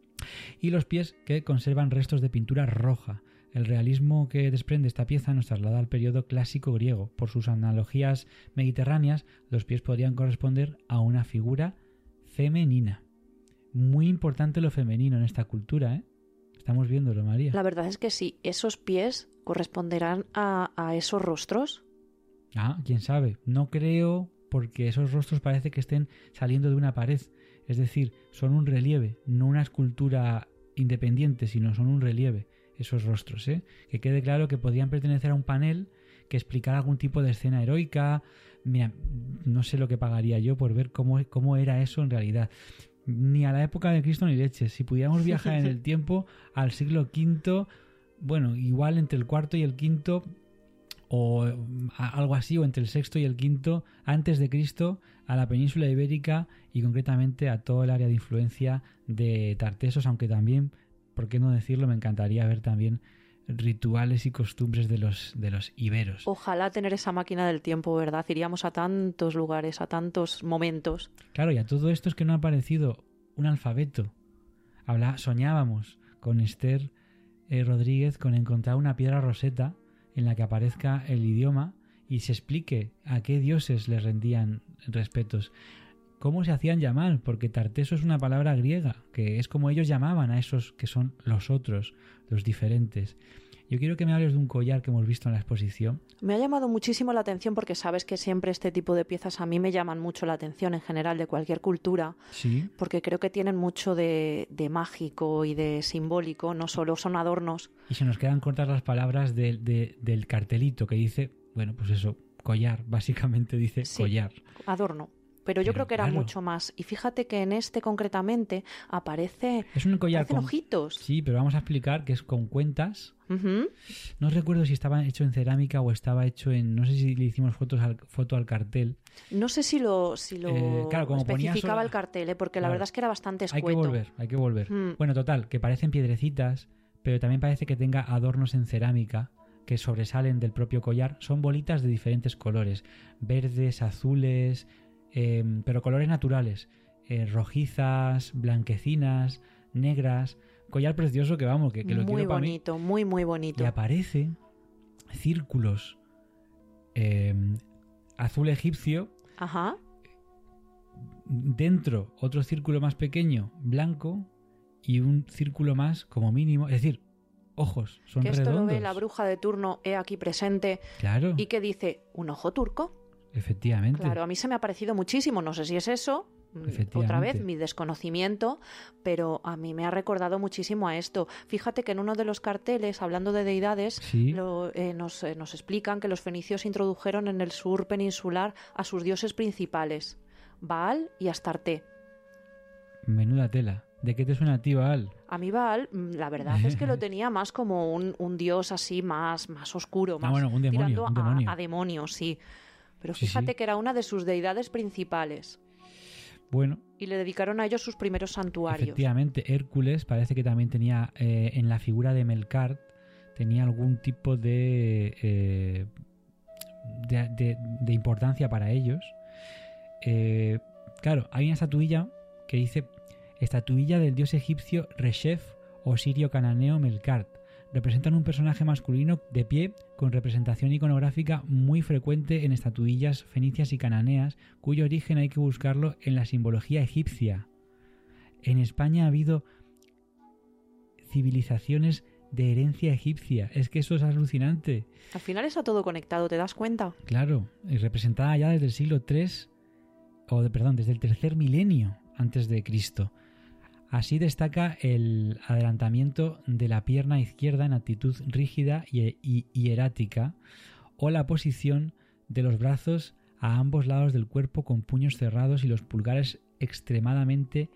Y los pies que conservan restos de pintura roja. El realismo que desprende esta pieza nos traslada al periodo clásico griego. Por sus analogías mediterráneas, los pies podrían corresponder a una figura femenina. Muy importante lo femenino en esta cultura, ¿eh? Estamos viéndolo, María. La verdad es que sí, esos pies corresponderán a esos rostros. Ah, quién sabe. No creo, porque esos rostros parece que estén saliendo de una pared. Es decir, son un relieve, no una escultura independiente, sino son un relieve, esos rostros, ¿eh? Que quede claro que podrían pertenecer a un panel que explicara algún tipo de escena heroica. Mira, no sé lo que pagaría yo por ver cómo era eso en realidad. Ni a la época de Cristo ni leche. Si pudiéramos viajar en el tiempo al siglo V, bueno, igual entre el IV y el V, o algo así, o entre el sexto y el quinto antes de Cristo, a la península ibérica y concretamente a todo el área de influencia de Tartesos, aunque también, por qué no decirlo, me encantaría ver también rituales y costumbres de los iberos. Ojalá tener esa máquina del tiempo, ¿verdad? Iríamos a tantos lugares, a tantos momentos. Claro, y a todo esto es que no ha aparecido un alfabeto. Soñábamos con Esther Rodríguez con encontrar una piedra roseta en la que aparezca el idioma y se explique a qué dioses les rendían respetos, cómo se hacían llamar, porque Tarteso es una palabra griega, que es como ellos llamaban a esos que son los otros, los diferentes. Yo quiero que me hables de un collar que hemos visto en la exposición. Me ha llamado muchísimo la atención porque sabes que siempre este tipo de piezas a mí me llaman mucho la atención en general de cualquier cultura. Sí. Porque creo que tienen mucho de mágico y de simbólico, no solo son adornos. Y se nos quedan cortas las palabras del cartelito que dice, bueno, pues eso, collar, básicamente dice Sí, collar. Adorno. Pero yo creo que era claro, mucho más. Y fíjate que en este concretamente es un collar aparecen ojitos. Sí, pero vamos a explicar que es con cuentas. Uh-huh. No recuerdo si estaba hecho en cerámica o estaba hecho en... No sé si le hicimos foto al cartel. No sé si lo claro, como especificaba el cartel, porque la Claro, verdad es que era bastante escueto. Hay que volver. Bueno, total, que parecen piedrecitas, pero también parece que tenga adornos en cerámica que sobresalen del propio collar. Son bolitas de diferentes colores, verdes, azules, pero colores naturales, rojizas, blanquecinas, negras. Collar precioso que vamos, que lo muy quiero para mí. bonito, muy muy bonito. Y aparecen círculos azul egipcio. Ajá. Dentro otro círculo más pequeño blanco y un círculo más como mínimo, es decir, ojos, son que esto redondos. lo ve la bruja de turno, he aquí presente, Claro, y que dice, ¿un ojo turco? efectivamente. Claro, a mí se me ha parecido muchísimo, no sé si es eso, otra vez mi desconocimiento, pero a mí me ha recordado muchísimo a esto. Fíjate que en uno de los carteles, hablando de deidades, Sí. nos explican que los fenicios introdujeron en el sur peninsular a sus dioses principales, Baal y Astarte. Menuda tela. ¿De qué te suena a ti, Baal? A mí Baal, la verdad es que lo tenía más como un dios así más oscuro, más bueno, un demonio, tirando un demonio. a demonio, sí. Pero Sí, fíjate sí. que era una de sus deidades principales. Bueno, Y le dedicaron a ellos sus primeros santuarios. efectivamente, Hércules parece que también tenía en la figura de Melkart, tenía algún tipo de importancia para ellos. Claro, hay una estatuilla que dice Estatuilla del dios egipcio Reshef o sirio-cananeo Melkart. Representan un personaje masculino de pie con representación iconográfica muy frecuente en estatuillas fenicias y cananeas, cuyo origen hay que buscarlo en la simbología egipcia. En España ha habido civilizaciones de herencia egipcia. Es que eso es alucinante. Al final está todo conectado, ¿te das cuenta? Claro, y representada ya desde el siglo III, desde el tercer milenio antes de Cristo. Así destaca el adelantamiento de la pierna izquierda en actitud rígida y hierática, o la posición de los brazos a ambos lados del cuerpo con puños cerrados y los pulgares extremadamente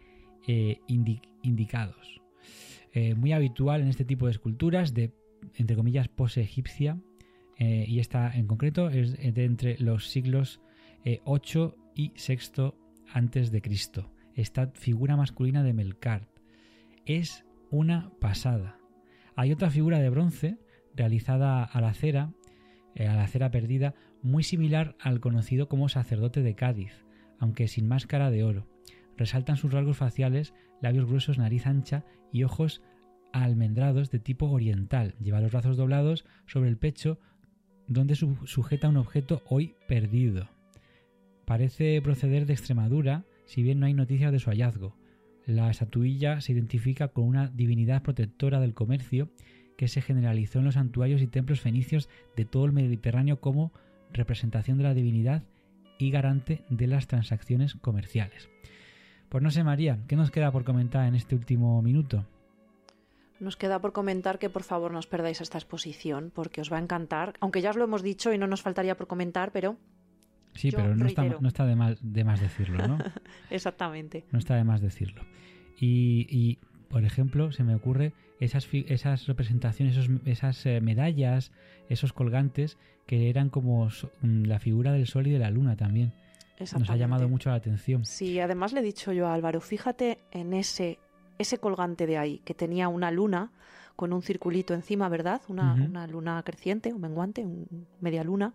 indicados. Muy habitual en este tipo de esculturas de, entre comillas, pose egipcia, y esta en concreto es de entre los siglos 8 y 6 antes de Cristo. Esta figura masculina de Melkart es una pasada. Hay otra figura de bronce realizada a la cera perdida, muy similar al conocido como sacerdote de Cádiz, aunque sin máscara de oro. Resaltan sus rasgos faciales, labios gruesos, nariz ancha y ojos almendrados de tipo oriental. Lleva los brazos doblados sobre el pecho, donde sujeta un objeto hoy perdido. Parece proceder de Extremadura, si bien no hay noticias de su hallazgo. La estatuilla se identifica con una divinidad protectora del comercio que se generalizó en los santuarios y templos fenicios de todo el Mediterráneo como representación de la divinidad y garante de las transacciones comerciales. Pues no sé, María, ¿qué nos queda por comentar en este último minuto? Nos queda por comentar que por favor no os perdáis esta exposición porque os va a encantar, aunque ya os lo hemos dicho y no nos faltaría por comentar, pero... Sí, pero no está de más decirlo, ¿no? Exactamente. No está de más decirlo. Y por ejemplo, se me ocurre esas representaciones, esas medallas, esos colgantes que eran como la figura del sol y de la luna también. Nos ha llamado mucho la atención. Sí, además le he dicho yo a Álvaro, fíjate en ese colgante de ahí, que tenía una luna con un circulito encima, ¿verdad? Una luna creciente, un menguante, media luna.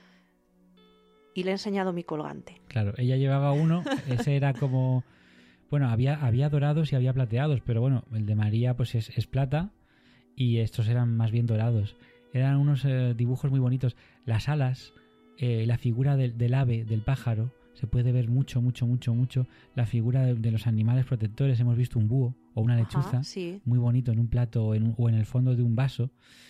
Y le he enseñado mi colgante. Claro, ella llevaba uno, ese era como... Bueno, había dorados y había plateados, pero bueno, el de María pues es plata y estos eran más bien dorados. Eran unos dibujos muy bonitos. Las alas, la figura del ave, del pájaro, se puede ver mucho. La figura de los animales protectores, hemos visto un búho o una lechuza, sí, muy bonito en un plato o en el fondo de un vaso.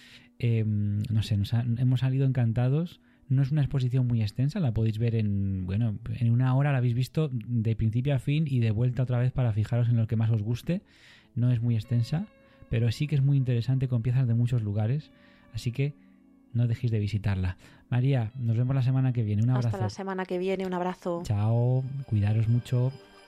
No sé, hemos salido encantados. No es una exposición muy extensa, la podéis ver en una hora la habéis visto de principio a fin y de vuelta otra vez para fijaros en lo que más os guste. No es muy extensa, pero sí que es muy interesante con piezas de muchos lugares, así que no dejéis de visitarla. María, nos vemos la semana que viene. Un abrazo. Hasta la semana que viene, un abrazo. Chao, cuidaros mucho.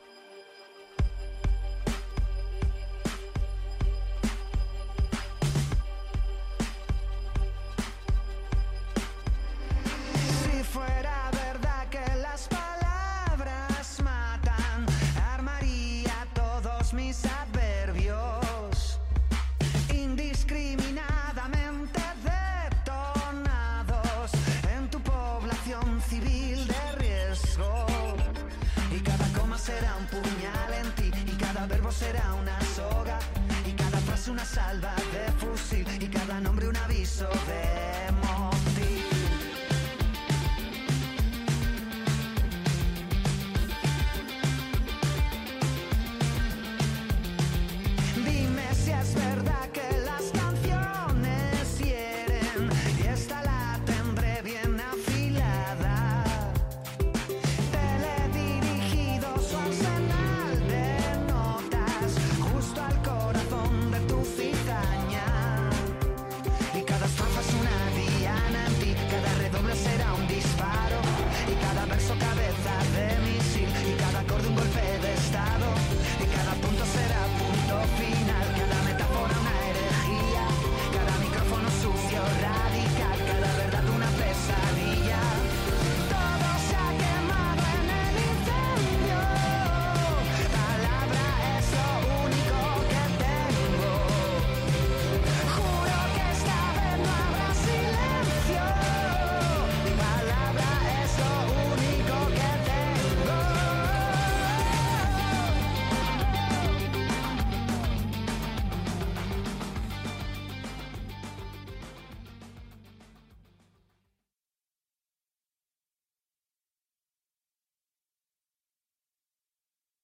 Será una soga y cada frase una salva de fusil y cada nombre un aviso de